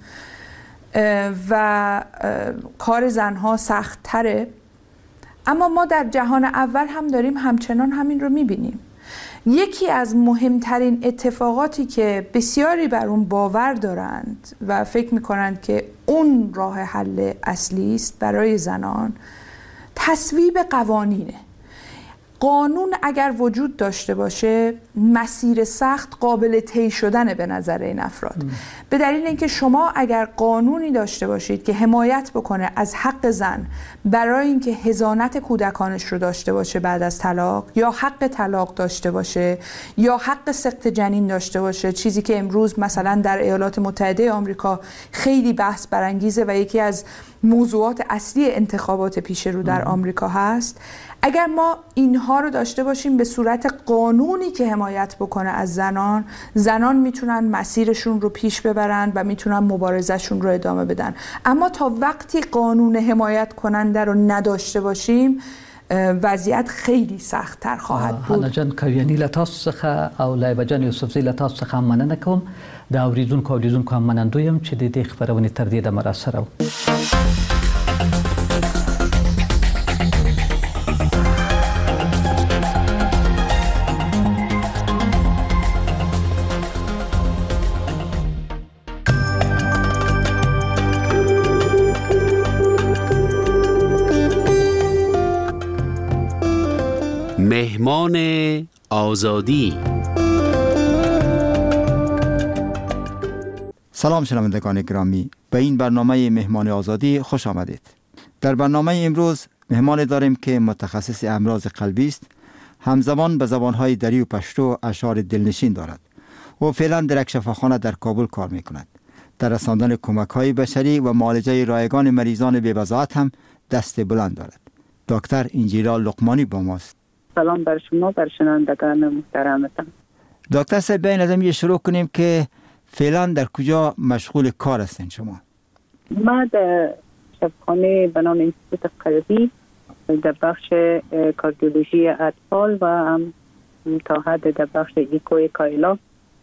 و کار زنها سخت تره اما ما در جهان اول هم داریم همچنان همین رو میبینیم یکی از مهمترین اتفاقاتی که بسیاری بر اون باور دارند و فکر میکنند که اون راه حل اصلی است برای زنان تصویب قوانینه قانون اگر وجود داشته باشه مسیر سخت قابل طی شدن به نظر این افراد ام. به دلیل اینکه شما اگر قانونی داشته باشید که حمایت بکنه از حق زن برای اینکه حضانت کودکانش رو داشته باشه بعد از طلاق یا حق طلاق داشته باشه یا حق سقط جنین داشته باشه چیزی که امروز مثلا در ایالات متحده آمریکا خیلی بحث برانگیزه و یکی از موضوعات اصلی انتخابات پیش رو در آمریکا هست اگر ما اینها رو داشته باشیم به صورت قانونی که حمایت بکنه از زنان زنان میتونن مسیرشون رو پیش ببرن و میتونن مبارزهشون رو ادامه بدن اما تا وقتی قانون حمایت کننده رو نداشته باشیم وضعیت خیلی سخت‌تر خواهد بود. هانا جان کویانی لتاسو څخه او لایبه جان یوسفزی لتاسو څخه مننه کوم د اوریدونکو اوریدونکو هم منندوی یم چې د دې خبرونې تر دې دمه راسره وو. مهمان آزادی. سلام شنوندگان گرامی، به این برنامه مهمان آزادی خوش آمدید. در برنامه امروز مهمان داریم که متخصص امراض قلبی است. همزمان به زبانهای دری و پشتو اشعار دلنشین دارد. او فعلا در یک شفاخانه در کابل کار می کند. در رساندن کمک‌های بشری و معالجه رایگان مریضان بی‌وضاحت هم دست بلند دارد. دکتر انجیلا لقمانی با ماست. سلام بر شما، بر شنوندگان محترمتان. دکتر صاحب، بیاین از این شروع کنیم که فعلا در کجا مشغول کار هستین شما؟ ما در شفاخانه به نام انستیتوت قلبی در بخش کاردیولوژی اطفال و هم تا حد در بخش ایکوی کایلا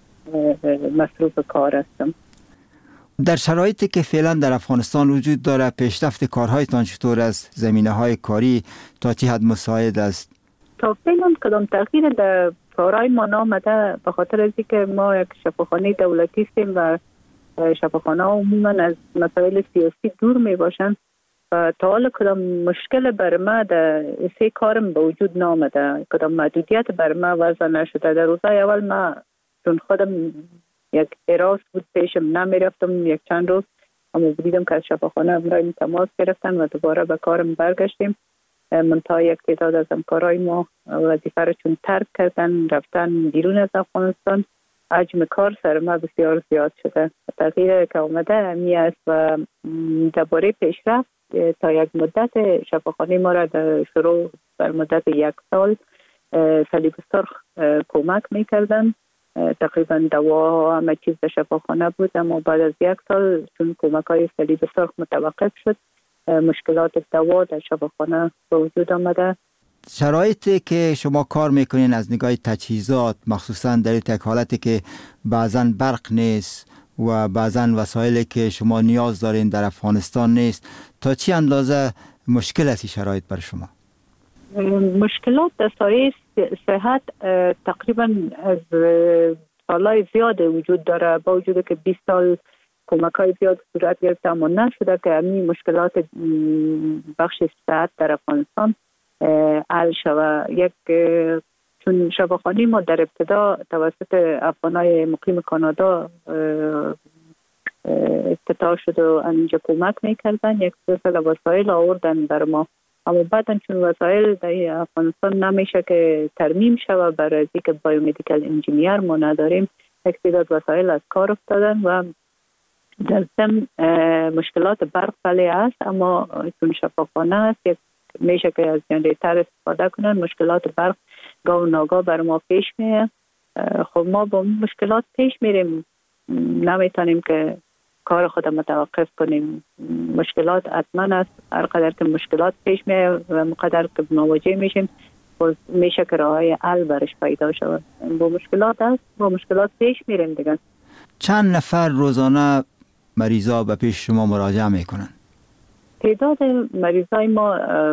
مصروف کار هستم. در شرایطی که فعلا در افغانستان وجود داره، پیشرفت کارهایتان چطور است؟ زمینه‌های کاری تا چه حد مساعد است؟ تا فعلا کدام تغییر در کارهای ما نامده، به خاطر از اینکه ما یک شفاخانه دولتی هستیم و شفاخانه عموما از مسائل سیاسی دور می باشند و تا حالا کدام مشکل بر ما در سه کارم به وجود نامده، کدام محدودیت بر ما وضع نشده. در روزهای اول ما چون خودم یک اراس بود پیشم نمی رفتم یک چند روز، اما دیدم که از شفاخانه امرای تماس گرفتن و دوباره به کارم برگشتیم. منتها یک تعداد از همکارای ما وظیفه را چون ترک کردن رفتن بیرون از افغانستان، حجم کار سر ما بسیار زیاد شده. تغییر که آمده همی است و درباره پیشرفت تا یک مدت شفاخانه ما را در شروع بر مدت یک سال صلیب سرخ کمک میکردن. تقریبا دوا همه چیز در شفاخانه بود، اما بعد از یک سال چون کمک های صلیب سرخ متوقف شد، مشکلات دوا در شفاخانه به وجود آمده. شرایطی که شما کار میکنین از نگاه تجهیزات، مخصوصا در یک حالتی که بعضا برق نیست و بعضا وسایلی که شما نیاز دارین در افغانستان نیست، تا چه اندازه مشکل است شرایط بر شما؟ مشکلات در سایه صحت تقریبا از سالهای زیاد وجود داره، با وجود که بیست سال کمک های زیاد صورت گرفت اما نشده که همین مشکلات بخش صحت در افغانستان حل شود. یک چون شفاخانه ما در ابتدا توسط افغانای مقیم کانادا افتتاح شد و اینجا کمک میکردن، یک سلسله وسایل آوردن بر ما، اما بعدا چون وسایل در افغانستان نمیشه که ترمیم شود برای اینکه بایومدیکال انجینیر ما نداریم، یک تعداد وسایل از کار افتادن و در ضمن مشکلات برق بله است، اما چون شفاخانه است یک میشه که از جنریتر استفاده کنن. مشکلات برق گاه و ناگاه بر ما پیش میه. خب ما با مشکلات پیش میریم، نمیتونیم که کار خود متوقف کنیم. مشکلات حتما است، هر قدر که مشکلات پیش میه و مقدر که مواجه میشیم میشه که راههای حل برش پیدا شود. با مشکلات است، با مشکلات پیش میریم دیگه. چند نفر روزانه مریضا به پیش شما مراجعه میکنن؟ تعداد مریضای ما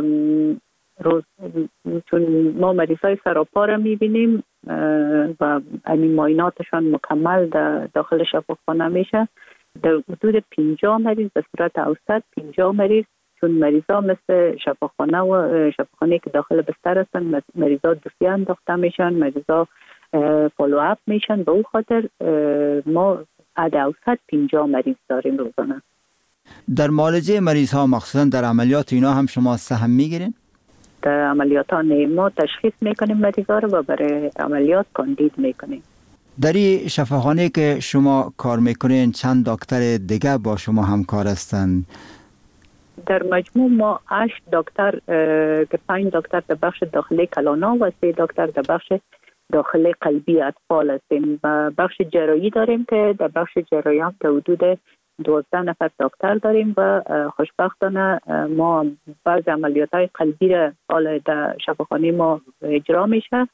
روز چون ما مریضای سراپا را میبینیم و این معایناتشان مکمل در داخل شفاخانه میشه، در حدود پنجاه مریض به صورت اوسط، پنجاه مریض، چون مریضا مثل شفاخانه و شفاخانه که داخل بستر هستن مریضا دوسیه انداخته میشن، مریضا فالو اپ میشن. به او خاطر ما عد اوسط پنجاه مریض داریم روزانه. در معالجه مریض ها مخصوصا در عملیات اینا هم شما سهم میگیرین؟ در عملیات ها ما تشخیص میکنیم مریض ها رو و برای عملیات کاندید میکنیم. در این شفاخانه که شما کار میکنین چند دکتر دیگه با شما همکار هستند؟ در مجموع ما هشت دکتر که پنج دکتر در بخش داخلی کلانا و سه دکتر در بخش داخلی قلبی اطفال هستیم و بخش جراحی داریم که در بخش جراحی هم تا حدود دوازده نفر دکتر داریم و خوشبختانه ما بعض عملیات های قلبی را حالا در شفاخانه ما اجرا میشه،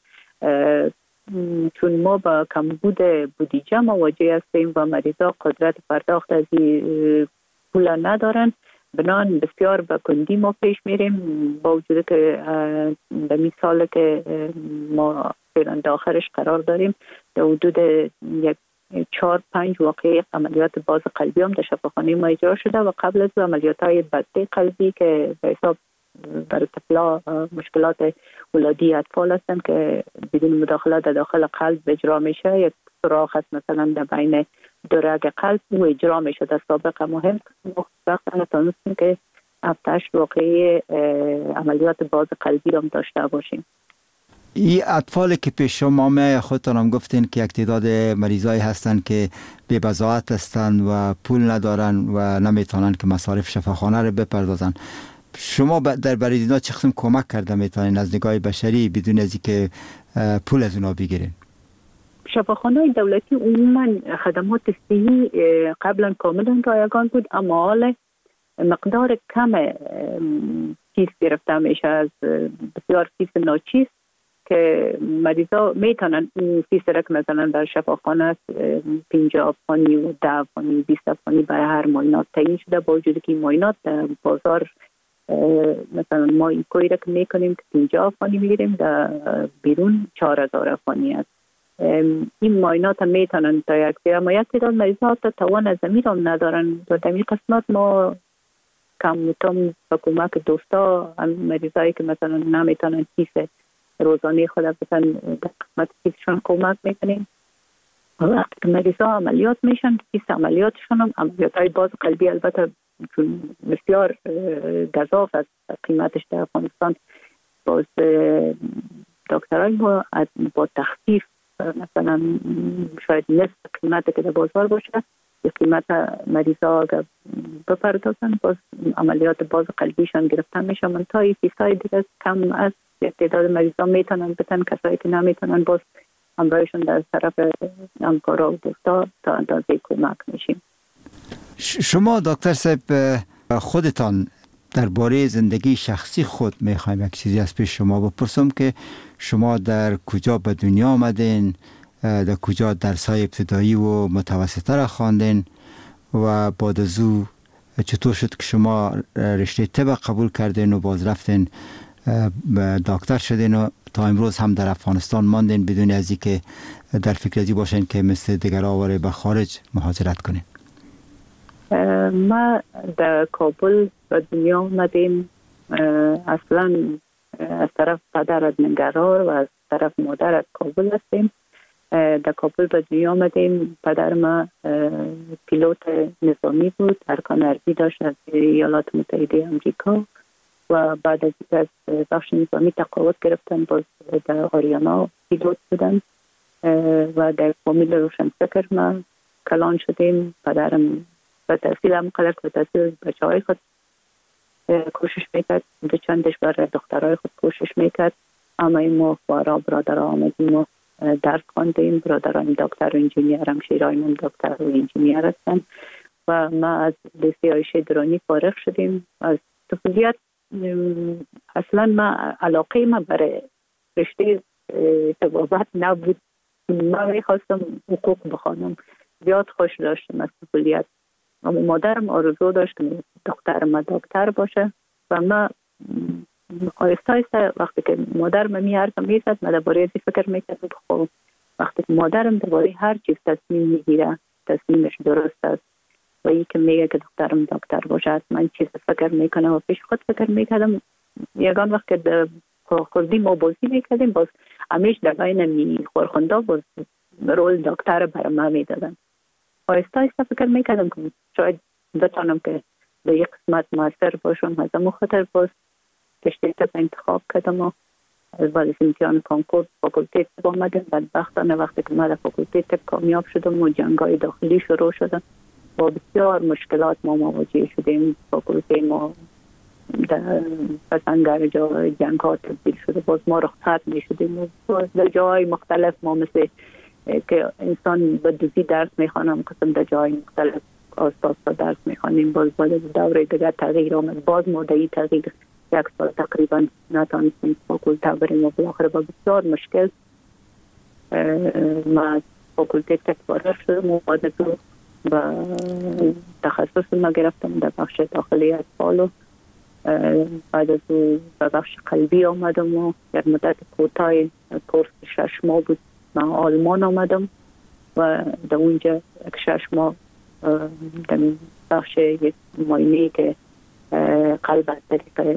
چون ما با کمبود بودجه مواجه هستیم و مریضا قدرت پرداخت از پول ندارن، بنان بسیار به کندی ما پیش میریم. با وجود که به مثال که ما فعلا داخلش قرار داریم در حدود یک چهار پنج واقعه عملیات باز قلبی هم در شفاخانه ما اجرا شده و قبل از عملیات های بسته قلبی که به حساب برای طفلا مشکلات ولادی اطفال هستن که بدون مداخله در داخل قلب اجرا میشه، یک سوراخ هست مثلا در بین دو رگ قلب و اجرا میشه. در سابقه مهم وقت تانستیم که هفتش واقعی عملیات باز قلبی را داشته باشیم. این اطفالی که پیش شما می خودتان هم گفتین که یک تعداد مریضایی هستند که بی بضاعت هستند و پول ندارن و نمیتونن که مصارف شفاخانه رو بپردازن. شما در برای اینا چه قسم کمک کرده میتونین از نگاه بشری بدون از اینکه پول از اونا بگیرین؟ شفاخانه دولتی عموما خدمات صحی قبلا کاملا رایگان بود، اما حالا مقدار کم فیس گرفته میشه از بسیار فیس ناچیز که مریضا میتونن این فیس را که مثلا در شفاخانه پنجاه افغانی و ده افغانی بیست افغانی برای هر معاینات تعیین شده، با وجودی که معاینات در بازار مثلا ما این کوی را که میکنیم که پنجاه افغانی میگیریم، در بیرون چهار هزار افغانی است. این معاینات هم میتونن تا یک سری، اما یک تعداد مریضا تا توان از زمین هم ندارن. در این قسمت ما کم کم با کمک دوستا مریضایی که مثلا نمیتونن فیس روزانه خود بسن در قسمت فیسشون کمک میکنیم. وقتی که مریضا عملیات میشن، فیس عملیاتشون هم عملیات های باز قلبی البته چون بسیار گزاف از قیمتش در افغانستان، باز دکترای ما با تخفیف مثلا شاید نصف قیمت که در بازار باشه یا قیمت مریضا اگر بپردازن، باز عملیات باز قلبیشان گرفتن میشه. من تا این فیسای دیگه کم از تعداد مریضا میتونن بتن، کسایی که نمیتونن باز همراهشون در طرف همکارا و دوستا تا اندازه کمک میشیم. شما دکتر صاحب خودتان درباره زندگی شخصی خود میخوایم یک چیزی از پیش شما بپرسم که شما در کجا به دنیا آمدین، در کجا درس‌های ابتدایی و متوسطه را خواندین و بعد از او چطور شد که شما رشته طب قبول کردین و باز رفتین دکتر شدین و تا امروز هم در افغانستان ماندین بدون از اینکه در فکر ازی باشین که مثل دیگر آواره به خارج مهاجرت کنین؟ ما در کابل به دنیا آمدیم. اصلا از طرف پدر از ننگرهار و از طرف مادر از کابل هستیم. در کابل به دنیا آمدیم. پدر ما پیلوت نظامی بود، ارکان ارضی داشت از ایالات متحده امریکا و بعد از از بخش نظامی تقاعد گرفتن، باز در آریانا پیلوت بودن و در فامیل روشنفکر ما کلان شدیم. پدرم به تحصیل هم قلق به تحصیل بچه های خود کوشش میکرد، دو چندش برای دخترهای خود کوشش میکرد، اما این ما بارا برادر آمدیم و درس خواندیم. برادران دکتر و انجینیر، همشیرایمون دکتر و انجینیر هستن و ما از لیسه عایشه درانی فارغ شدیم. از طفولیت اصلا ما علاقه ما برای رشته طبابت نبود. ما میخواستم حقوق بخوانم، زیاد خوش داشتم از طفولیت، اما مادرم آرزو داشت که دختر ما دکتر باشه و ما آیسته آیسته وقتی که مادرم می حرفم میزد من درباره ازی فکر میکردم. خب وقتی که مادرم درباره هر چیز تصمیم میگیره تصمیمش درست است و ای که میگه که دخترم دکتر باشه من چیز فکر میکنم و پیش خود فکر میکردم. یگان وقت که در خوردی ما بازی میکردیم، باز همیش در بین می خورخونده باز رول دکتر برای ما میدادن. آیسته آیسته فکر میکردم که شاید بتانم که به یک قسمت موثر باشم. از امو خاطر باز رشته طب انتخاب کردم و بعد از امتحان کنکور فاکولته طب آمدم. بدبختانه وقتی که من در فاکولته طب کامیاب شدم و جنگای داخلی شروع شدن با بسیار مشکلات ما مواجه شدیم. فاکولته ما در پسنگر جا جنگ ها تبدیل شده، باز ما رخصت می شدیم در جای مختلف. ما مثل که انسان به دوزی درس میخوانم قسم در جای مختلف آساس درس میخوانیم، باز باز دوره دیگر تغییر آمد، باز مدعی تغییر یک سال تقریبا نتانستیم فاکولته بریم و بالاخره با بسیار مشکل ما از فاکولته طب فارغ شدم و بعد از او با تخصص ما گرفتم در بخش داخلی اطفال و بعد از او به بخش قلبی آمدم و یک مدت کوتاه کورس شش ماه بود من آلمان آمدم و در اونجا یک شش ماه در بخش یک معاینه که قلب از طریق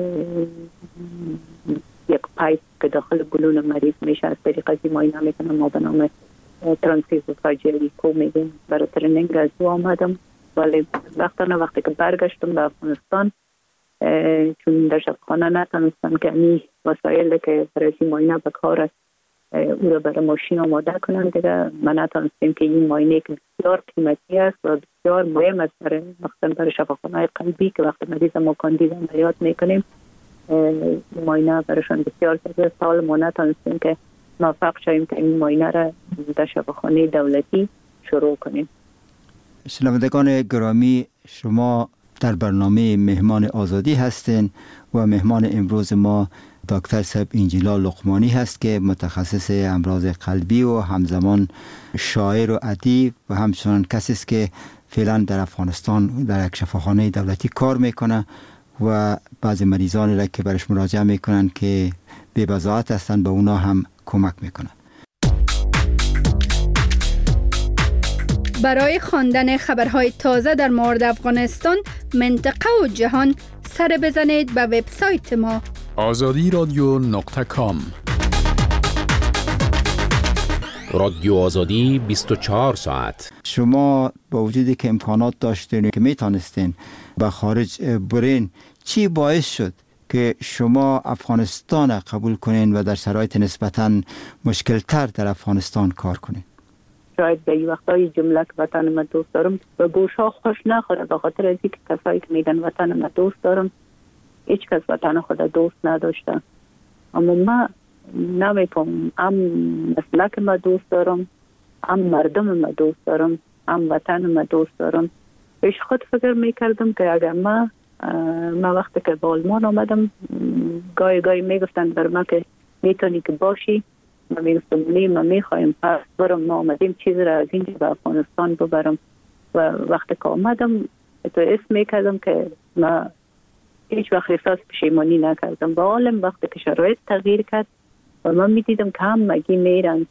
یک پایپ که داخل بلون مریض میشه از طریق از این معاینه میکنم ما به نام ترانسفیوژن ایکو میگیم. برای ترنینگ از او آمدم، ولی وقتانه وقتی که برگشتم به افغانستان چون در شفاخانه نتونستن که این وسایل که برای معاینه به کار او را برای ماشین آماده کنن دیگه ما نتونستیم که این معاینه که بسیار قیمتی است و بسیار مهم است برای مثلا برای شفاخانه قلبی که وقتی مریض ما کاندید عملیات میکنیم معاینه برایشان بسیار زیاد سال ما نتونستیم که موفق شویم که این معاینه را در شفاخانه دولتی شروع کنیم. شنوندگان گرامی، شما در برنامه مهمان آزادی هستین و مهمان امروز ما دکتر صاحب انجیلا لقمانی هست که متخصص امراض قلبی و همزمان شاعر و ادیب و همچنان کسی است که فعلا در افغانستان در یک شفاخانه دولتی کار میکنه و بعضی مریضانی را که برش مراجعه میکنن که بی بضاعت هستن به اونا هم کمک میکنه. برای خواندن خبرهای تازه در مورد افغانستان، منطقه و جهان سر بزنید به وبسایت ما آزادی رادیو نقطه کام. رادیو آزادی بیست و چهار ساعت. شما با وجودی که امکانات داشتین که میتونستین به خارج برین، چی باعث شد که شما افغانستان قبول کنین و در شرایط نسبتاً مشکل تر در افغانستان کار کنین؟ شاید به این وقتای جمله که وطن ما دوست دارم به گوشا خوش نخوره، به خاطر از اینکه کسایی که میگن وطن ما دوست دارم هیچ کس وطن خود دوست نداشته. اما ما نمیفهم، هم مسلک ما دوست دارم، هم مردم ما دوست دارم، هم وطن ما دوست دارم. پیش خود فکر میکردم که اگر ما ما وقتی که به آلمان آمدم گاهی گاهی میگفتن بر ما که میتونی که باشی، ما میگفتم نه، ما میخوایم پس برم، ما آمدیم چیز را از اینجا به افغانستان ببرم. و وقتی که آمدم تو اسم میکردم که ما هیچ وقت احساس پشیمانی نکردم. با عالم وقتی که شرایط تغییر کرد و من میدیدم که هم مگی میرن،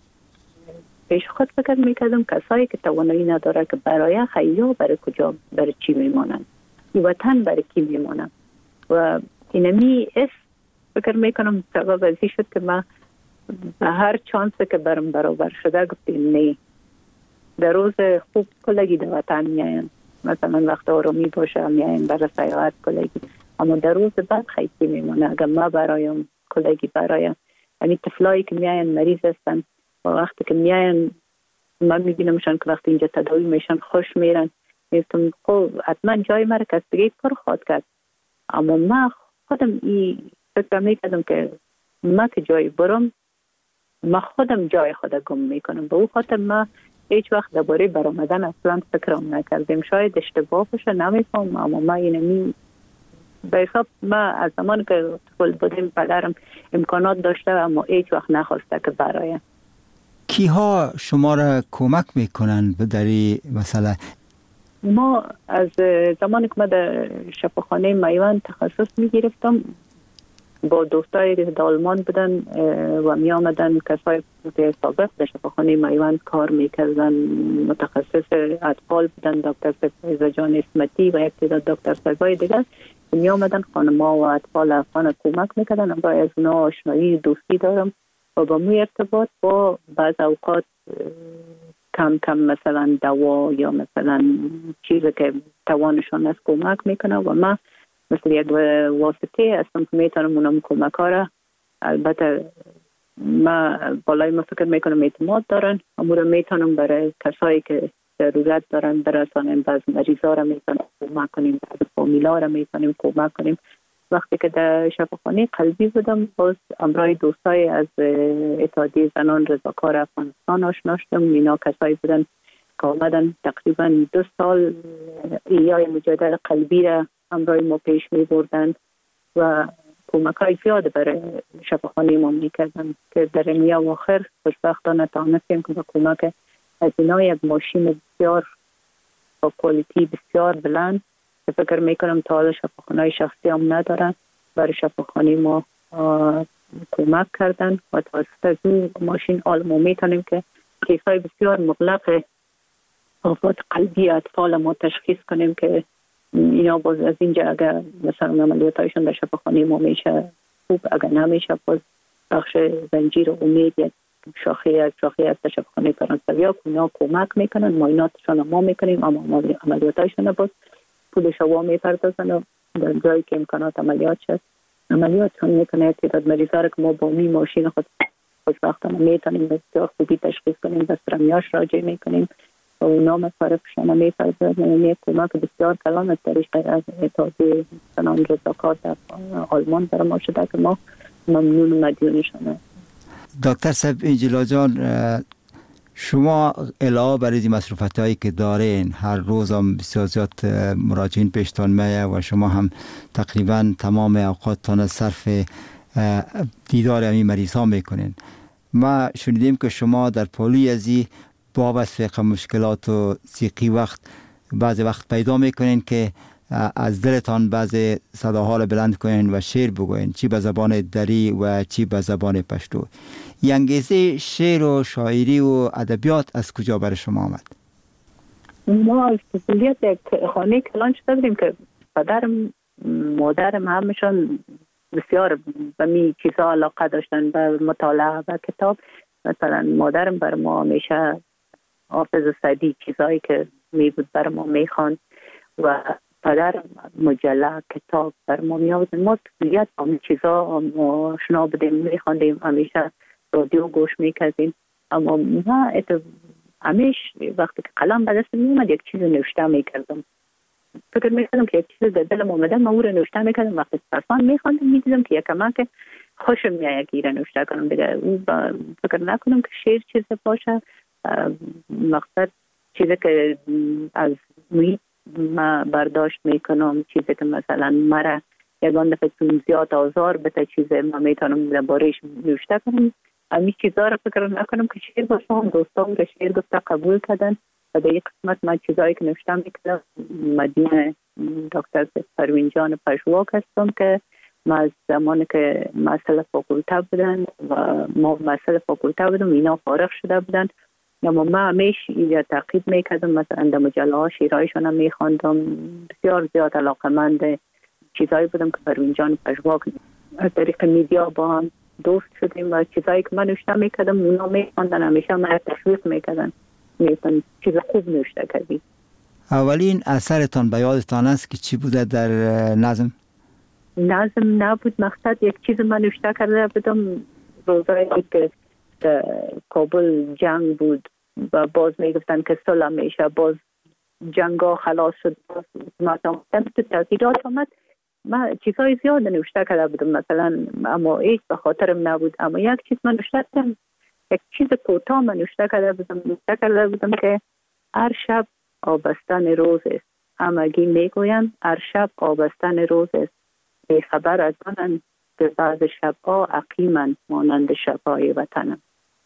پیش خود فکر میکردم کسایی که توانایی نداره که برای خیلی برای کجا برای چی میمانن، وطن برای کی میمانن. و اینمی اس فکر میکنم سبب ازی شد که من به هر چانسی که برم برابر شده گفتیم نه، در روز خوب کلگی در وطن میاین، مثلا وقت آرامی باشه میاین برای سیاحت کلگی، اما در روز بعد خیلی میمونه. اگر ما برایم کلگی برایم، یعنی طفلایی که میاین مریض هستن و وقتی که میاین من میبینمشان که وقتی اینجا تداوی میشن خوش میرن، میگم خب حتما جای مرا کس دیگه پر خواهد کرد. اما من خودم این فکر میکردم که ما که جای برم ما خودم جای خودم گم میکنم. به او خاطر ما هیچ وقت درباره برآمدن اصلا فکرم نکردیم. شاید اشتباه باشه نمیفهم، اما ما اینمی به حساب ما از زمان که طفل بودیم پدرم امکانات داشته اما هیچ وقت نخواسته که برایم. کیها شما را کمک میکنن در این مسئله؟ ما از زمانی که ما در شفاخانه میوان تخصص میگرفتم با دوستایی که در آلمان بودن و می آمدن کسای سابق در شفاخانه میوان کار میکردن، متخصص اطفال بودن، دکتر فیضا جان اسمتی و یک تعداد دکتر سگای دیگر می آمدن خانم‌ها و اطفال افغان کمک میکردن. من از اونا آشنایی دوستی دارم و با می ارتباط با بعض اوقات کم کم مثلا دوا یا مثلا چیزی که توانشان از کمک میکنه و ما مثل یک واسطه هستم که میتونم اونم کمک ها را، البته ما بالای ما فکر میکنم اعتماد دارن، اما را میتونم برای کسایی که ضرورت دارن برسانیم، بعض مریضا را میتونم کمک کنیم، بعض فامیلا را میتونیم کمک کنیم. وقتی که در شفاخانه قلبی بودم باز امرای دوستای از اتحادیه زنان رضاکار افغانستان آشنا شدم. اینا کسایی بودن که آمدن تقریبا دو سال ایای مجادله قلبی را امرای ما پیش می بردن و کمک های زیاد برای شفاخانه ما می کردن که در نیا و آخر خوشبختانه تانستیم که با کمک از اینا یک ماشین بسیار با کوالیتی بسیار بلند که فکر می کنم تا حالا شفاخانه شخصی هم ندارن برای شفاخانه ما کمک کردن و توسط از این ماشین آلمو می تانیم که کیس های بسیار مغلق آفات قلبی اطفال ما تشخیص کنیم که اینا باز از اینجا اگر مثلا عملیاتایشون در شفاخانه ما میشه خوب، اگر نمیشه باز بخش زنجیر امید یک شاخه از شاخه از شفاخانه فرانسوی ها اونا کمک میکنن، معایناتشون ما میکنیم اما عملیاتایشون باز پولش وا میپردازن و در جایی که امکانات عملیات شد عملیات هم میکنه. تعداد مریضا را که ما با می ماشین خود خوشبختانه میتونیم بسیار خوبی تشخیص کنیم، به سرمیاش راجع میکنیم و نام صارفشان هم میپرزد. یک کمک بسیار کلان از درش از تازه سنان رضاکار در آلمان در ما شده که ما ممنون و مدیونشانه. دکتر صاحب انجلا جان، شما علاوه بر این مصروفات هایی که دارین، هر روز هم بسیار زیاد مراجعین پیشتان میه و شما هم تقریبا تمام اوقاتتان صرف دیدار همین مریض ها میکنین. ما شنیدیم که شما در پالوی ازی بابت فقه مشکلات و ضیقی وقت بعضی وقت پیدا میکنین که از دلتان بعضی صداها رو بلند کنین و شعر بگوین، چی به زبان دری و چی به زبان پشتو. این انگیزه شعر و شاعری و ادبیات از کجا برای شما آمد؟ ما از کلیت یک خانه کلان شده بودیم که پدرم مادرم همشون بسیار به می چیزا علاقه داشتن، به مطالعه و کتاب. مثلا مادرم بر ما همیشه حافظ سعدی چیزایی که می بود بر ما می خواند و پدر مجله کتاب بر ما می آورد. ما کلیت همین چیزا آشنا بودیم، می خواندیم، همیشه رادیو گوش می کردیم. اما ما همیشه وقتی که قلم به دست می اومد یک چیز نوشته می کردم. فکر می کردم که یک چیز در دلم اومده ما او رو نوشته می کردم. وقتی پرسان می خواندم می دیدم که یک کمک خوشم می آید که ایره نوشته کنم. دیگه فکر نکنم که شعر چیز باشه، مقصد چیزی که از محیط ما برداشت میکنم، چیزی که مثلا مرا یگان دفعه تون زیاد آزار بده، چیزی ما میتونم در بارش نوشته کنم. همین چیزا رو فکر نکنم که شعر باشه. هم دوستان رو شعر گفته قبول کردن و در یک قسمت من چیزایی که نوشته میکردم مدین دکتر پروین جان پژواک هستم که ما از زمانی که مسئله فاکولته بودن و ما مسئله فاکولته بودم اینا فارغ شده بودن، اما ما همیشه یا تعقیب میکردم. مثلا در مجله ها شیرایشان هم میخواندم. بسیار زیاد علاقمند چیزایی بودم که پروین جان پژواک از طریق میدیا با هم دوست شدیم و چیزایی که من نوشته میکردم اونا میخواندن، همیشه من تشویق میکردن، میگفتن چیز خوب نوشته کردی. اولین اثرتان به یادتان است که چی بوده در نظم؟ نظم نبود، مقصد یک چیز من نوشته کرده بودم روزایی که کابل جنگ بود و باز میگفتن که صلح میشه، باز جنگا خلاص شد، باز ما تمام تو تغییرات آمد. من چیزای زیاد نوشته کرده بودم مثلا، اما هیچ به خاطرم نبود. اما یک چیز من نوشته کردم، یک چیز کوتاه من نوشته کرده بودم نوشته کرده بودم که هر شب آبستن روز است، همگی میگویند هر شب آبستن روز است، بی خبر از آنند که بعض شبها عقیمند مانند شبهای وطنم.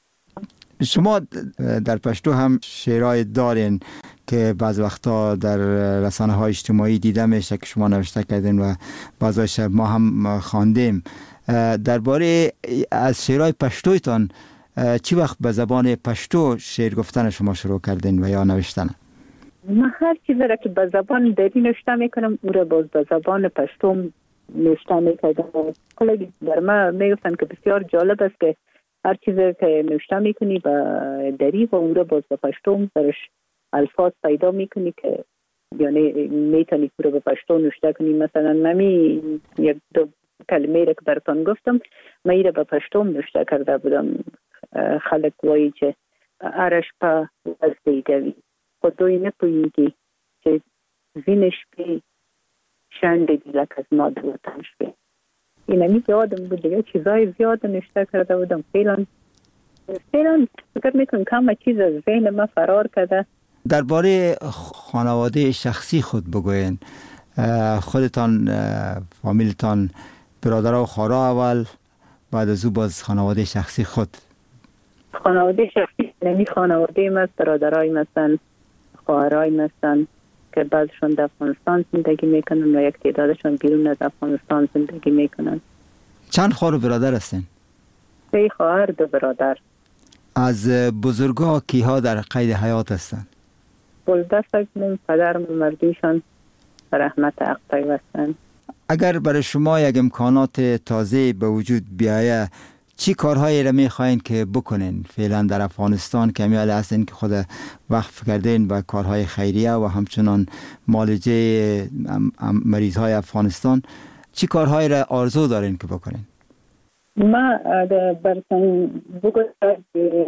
شما در پشتو هم شعرهای دارین که بعض وقتا در رسانه های اجتماعی دیده میشه که شما نوشته کردین و بعضی شب ما هم خواندیم. درباره از شعرهای پشتویتان چی وقت به زبان پشتو شعر گفتن شما شروع کردین و یا نوشتن؟ من هر چیزی را که به زبان دری نوشته میکنم او را باز به زبان پشتو نوشته میکردم. کلی در ما میگفتن که بسیار جالب است که هر چیزی که نوشته میکنی به دری و اون رو باز به پشتو درش الفاظ پیدا میکنی که یعنی میتونی رو به پشتو نوشته کنی. مثلا نمی یک دو کلمه را که براتون گفتم من ایره به پشتو نوشته کرده بودم. خلق وایی که ارش پا از دیگوی خودوی نپوییگی که زینش بی شنگ دیلک از ما دوتنش بی. این همی یادم بود دیگه چیزای زیاد نوشته کرده بودم. فعلا فعلا فکر میکنم کم چیز از ذهن ما فرار کرده. درباره خانواده شخصی خود بگوین. خودتان فامیلتان برادرها و خواهرها اول، بعد از او باز خانواده شخصی خود. خانواده شخصی نمی خانواده ما برادرای مثلا خواهرای مثلا که بعضشون در افغانستان زندگی میکنن و یک تعدادشون بیرون از افغانستان زندگی میکنن. چند خواهر و برادر هستین؟ سه خواهر دو برادر. از بزرگا کیها در قید حیات هستن؟ بلده سگمون پدرم و مردیشان رحمت حق پیوستن. اگر برای شما یک امکانات تازه به وجود بیایه چی کارهایی را میخواین که بکنین فعلا در افغانستان که همیاله هستین که خود وقف کردین به کارهای خیریه و همچنان معالجه مریض های افغانستان؟ چی کارهایی را آرزو دارین که بکنین؟ ما برسن بگوید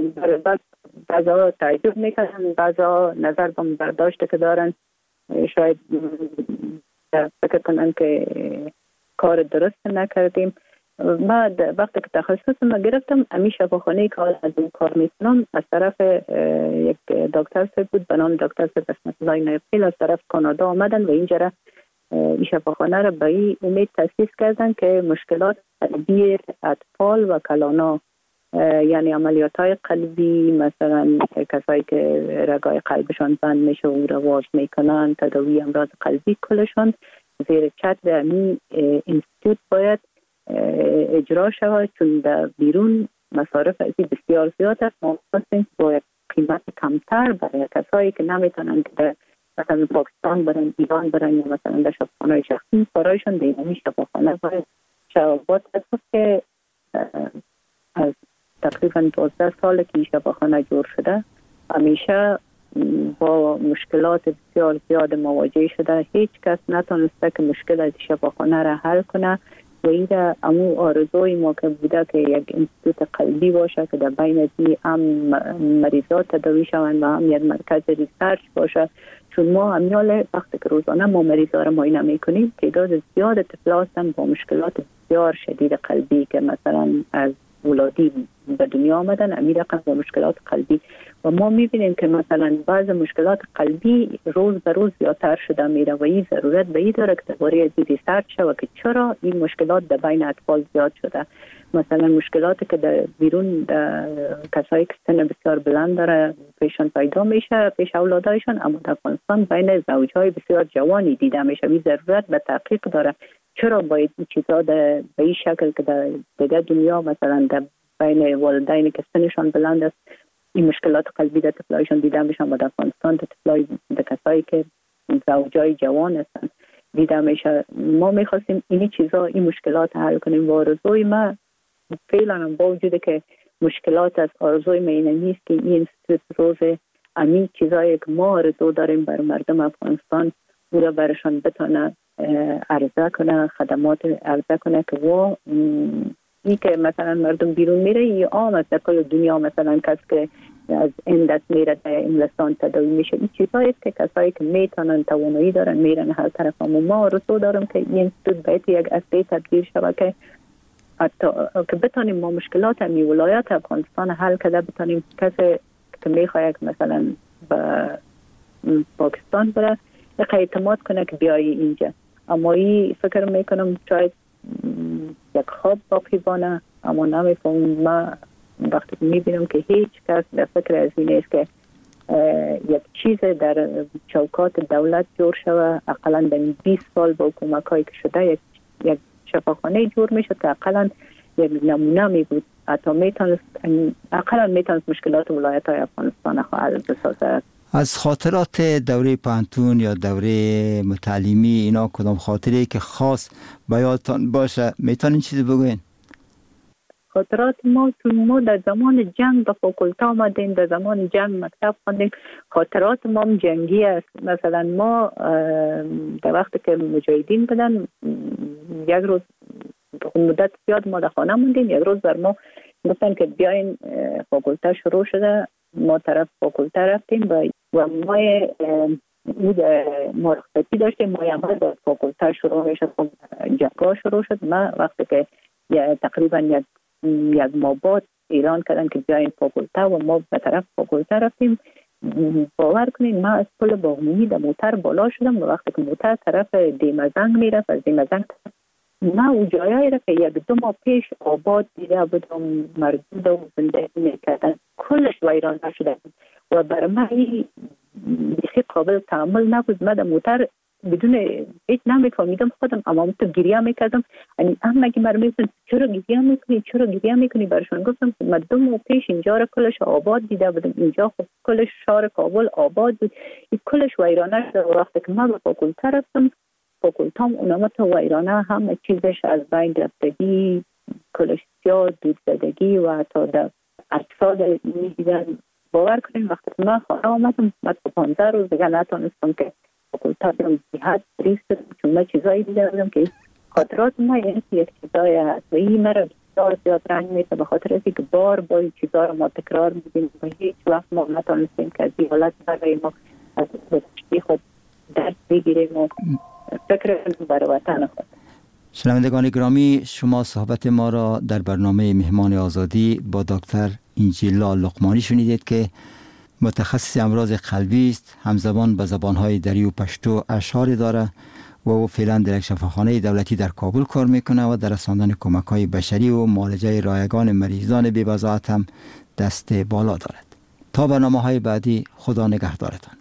بعضا تعجب میکنن، بعضا نظر به برداشت که دارن شاید فکر کنن که کار درست نکردیم. ما وقتی که تخصص ما گرفتم امی شفاخانه که از اون کار میکنم از طرف یک دکتر صاحب بود به نام دکتر صاحب اسمت الله نایبخیل از طرف کانادا آمدن و اینجا این شفاخانه را به این امید تاسیس کردن که مشکلات قلبی اطفال و کلانا، یعنی عملیات های قلبی، مثلا کسایی که رگای قلبشان بند میشه و رواج میکنن، تداوی امراض قلبی کلشان زیر چتر امی اینستیتوت باید اجرا شود، چون در بیرون مصارف ازی بسیار زیاد است. ما خواستیم با قیمت کمتر برای کسایی که نمیتونن که در مثلا پاکستان برن، ایران برن یا مثلا در شفاخانه شخصی کارایشان در این شفاخانه باید شوابات هست که از تقریبا دوازده سال که این شفاخانه جور شده همیشه با مشکلات بسیار زیاد مواجه شده. هیچ کس نتونسته که مشکل از شفاخانه را حل کنه و این را امو آرزوی ما که بوده که یک انستیتوت قلبی باشه که در بین دی هم مریضات تداوی شوند و هم یک مرکز ریسرچ باشه، چون ما همیال وقتی که روزانه ما مریضا را معاینه میکنیم تعداد زیاد طفلا هستن با مشکلات بسیار شدید قلبی که مثلا از ولادی به دنیا آمدن امی رقم با مشکلات قلبی و ما میبینیم که مثلا بعض مشکلات قلبی روز به روز زیادتر شده میره و این ضرورت به این داره که درباره از ریسرچ شود که چرا این مشکلات در بین اطفال زیاد شده. مثلا مشکلاتی که در بیرون کسایی که سن بسیار بلند داره پیشان پیدا میشه پیش اولادایشان، اما در افغانستان بین زوجهای بسیار جوانی دیده میشه. این ضرورت به تحقیق داره چرا باید این چیزا به این شکل که در دیگر دنیا مثلا در بین والدین که سنشان بلند است این مشکلات قلبی در طفلایشان دیده میشن و در افغانستان در طفلای در کسایی که زوجای جوان هستن دیده میشه. ما میخواستیم این چیزا این مشکلات حل کنیم و آرزوی ما فعلا با وجود که مشکلات از آرزوی ما اینه نیست که این انستیتوت روز امی چیزایی که ما آرزو داریم بر مردم افغانستان او را برشان بتونه عرضه کنه، خدمات عرضه کنه که و این که مثلا مردم بیرون میره یا عام است در کل دنیا، مثلا کس که از این دست میره در انگلستان تداوی میشه. این چیزایی که کسایی که میتونن توانایی دارن میرن هر طرف. اما ما رسو دارم که این انستیتوت باید یک اصلی تبدیل شود که حتی که بتانیم ما مشکلات امی ولایت افغانستان حل کرده، بتانیم کسی که میخواد مثلا به پاکستان بره اعتماد کنه که بیایی اینجا. اما این فکر میکنم شاید یک خواب باقی بانه، اما نمیفهم. ما وقتی میبینم که هیچ کس در فکر از این است که یک چیز در چوکات دولت جور شوه. اقلا در بیست سال با حکومت هایی که شده یک, یک شفاخانه جور میشه که اقلا یک نمونه می بود، حتی میتونست اقلا میتونست مشکلات ولایت های افغانستان حل بسازه. از خاطرات دوره پانتون یا دوره متعلیمی اینا کدام خاطری که خاص به یادتان باشه میتونین چیزی بگوین؟ خاطرات ما چون ما در زمان جنگ به فاکولته آمدیم، در زمان جنگ مکتب خوندیم، خاطرات ما هم جنگی است. مثلا ما در وقتی که مجاهدین بدن یک روز مدت زیاد ما در خانه موندیم، یک روز بر ما گفتن که بیاین فاکولته شروع شده، ما طرف فاکولته رفتیم و و ما ما رخصتی داشتیم، ما اول در فاکولته شروع شد، جنگا شروع شد. ما وقتی که تقریبا یک یک ماه بعد اعلان کردن که بیاین فاکولته و ما به طرف فاکولته رفتیم، باور کنین ما از پل باغنومی در موتر بالا شدم و وقتی که موتر طرف دیمزنگ میرفت، از دیمزنگ ما او جایی را که یک دو ماه پیش آباد دیده بودم مردود و زندگی میکردن کلش ویران شده و برای من این بیخی قابل تعامل نبود. من در موتر بدون هیچ نمیفهمیدم خودم، اما تو گریه میکردم. یعنی هم مگه مرا میگفتن چرا گریه میکنی چرا گریه میکنی برشان گفتم که من دو ماه پیش اینجا را کلش آباد دیده بودم، اینجا خب کلش شهر کابل آباد بود، این کلش ویرانه شده. و وقتی که من به فاکولته رفتم فاکولتام اونامت ویرانه، همه چیزش از بین رفتگی، کلشیا، دودزدگی و حتی در اطفال میدیدن. باور کنیم وقتی من خانه آمدم بعد پانزده روز دیگه نتونستم که فاکولتا برم جهت ریست چون من چیزایی دیده بودم که خاطرات ما یعنی یک چیزایی هست و این مرا بسیار زیاد رنج میده به خاطر اینکه که بار بار این چیزا رو ما تکرار میدیم و هیچ وقت ما نتونستیم که از این حالت برای ما از گذشته خود درس بگیریم و فکر برای وطن خود. شنوندگان گرامی، شما صحبت ما را در برنامه مهمان آزادی با دکتر انجیلا لقمانی شنیدید که متخصص امراض قلبی است، همزبان به زبانهای دری و پشتو اشعار داره و او فعلا در یک شفاخانه دولتی در کابل کار میکنه و در رساندن کمک‌های بشری و معالجه رایگان مریضان بی‌وضاحت هم دست بالا دارد. تا برنامه‌های بعدی، خدا نگهدارتان.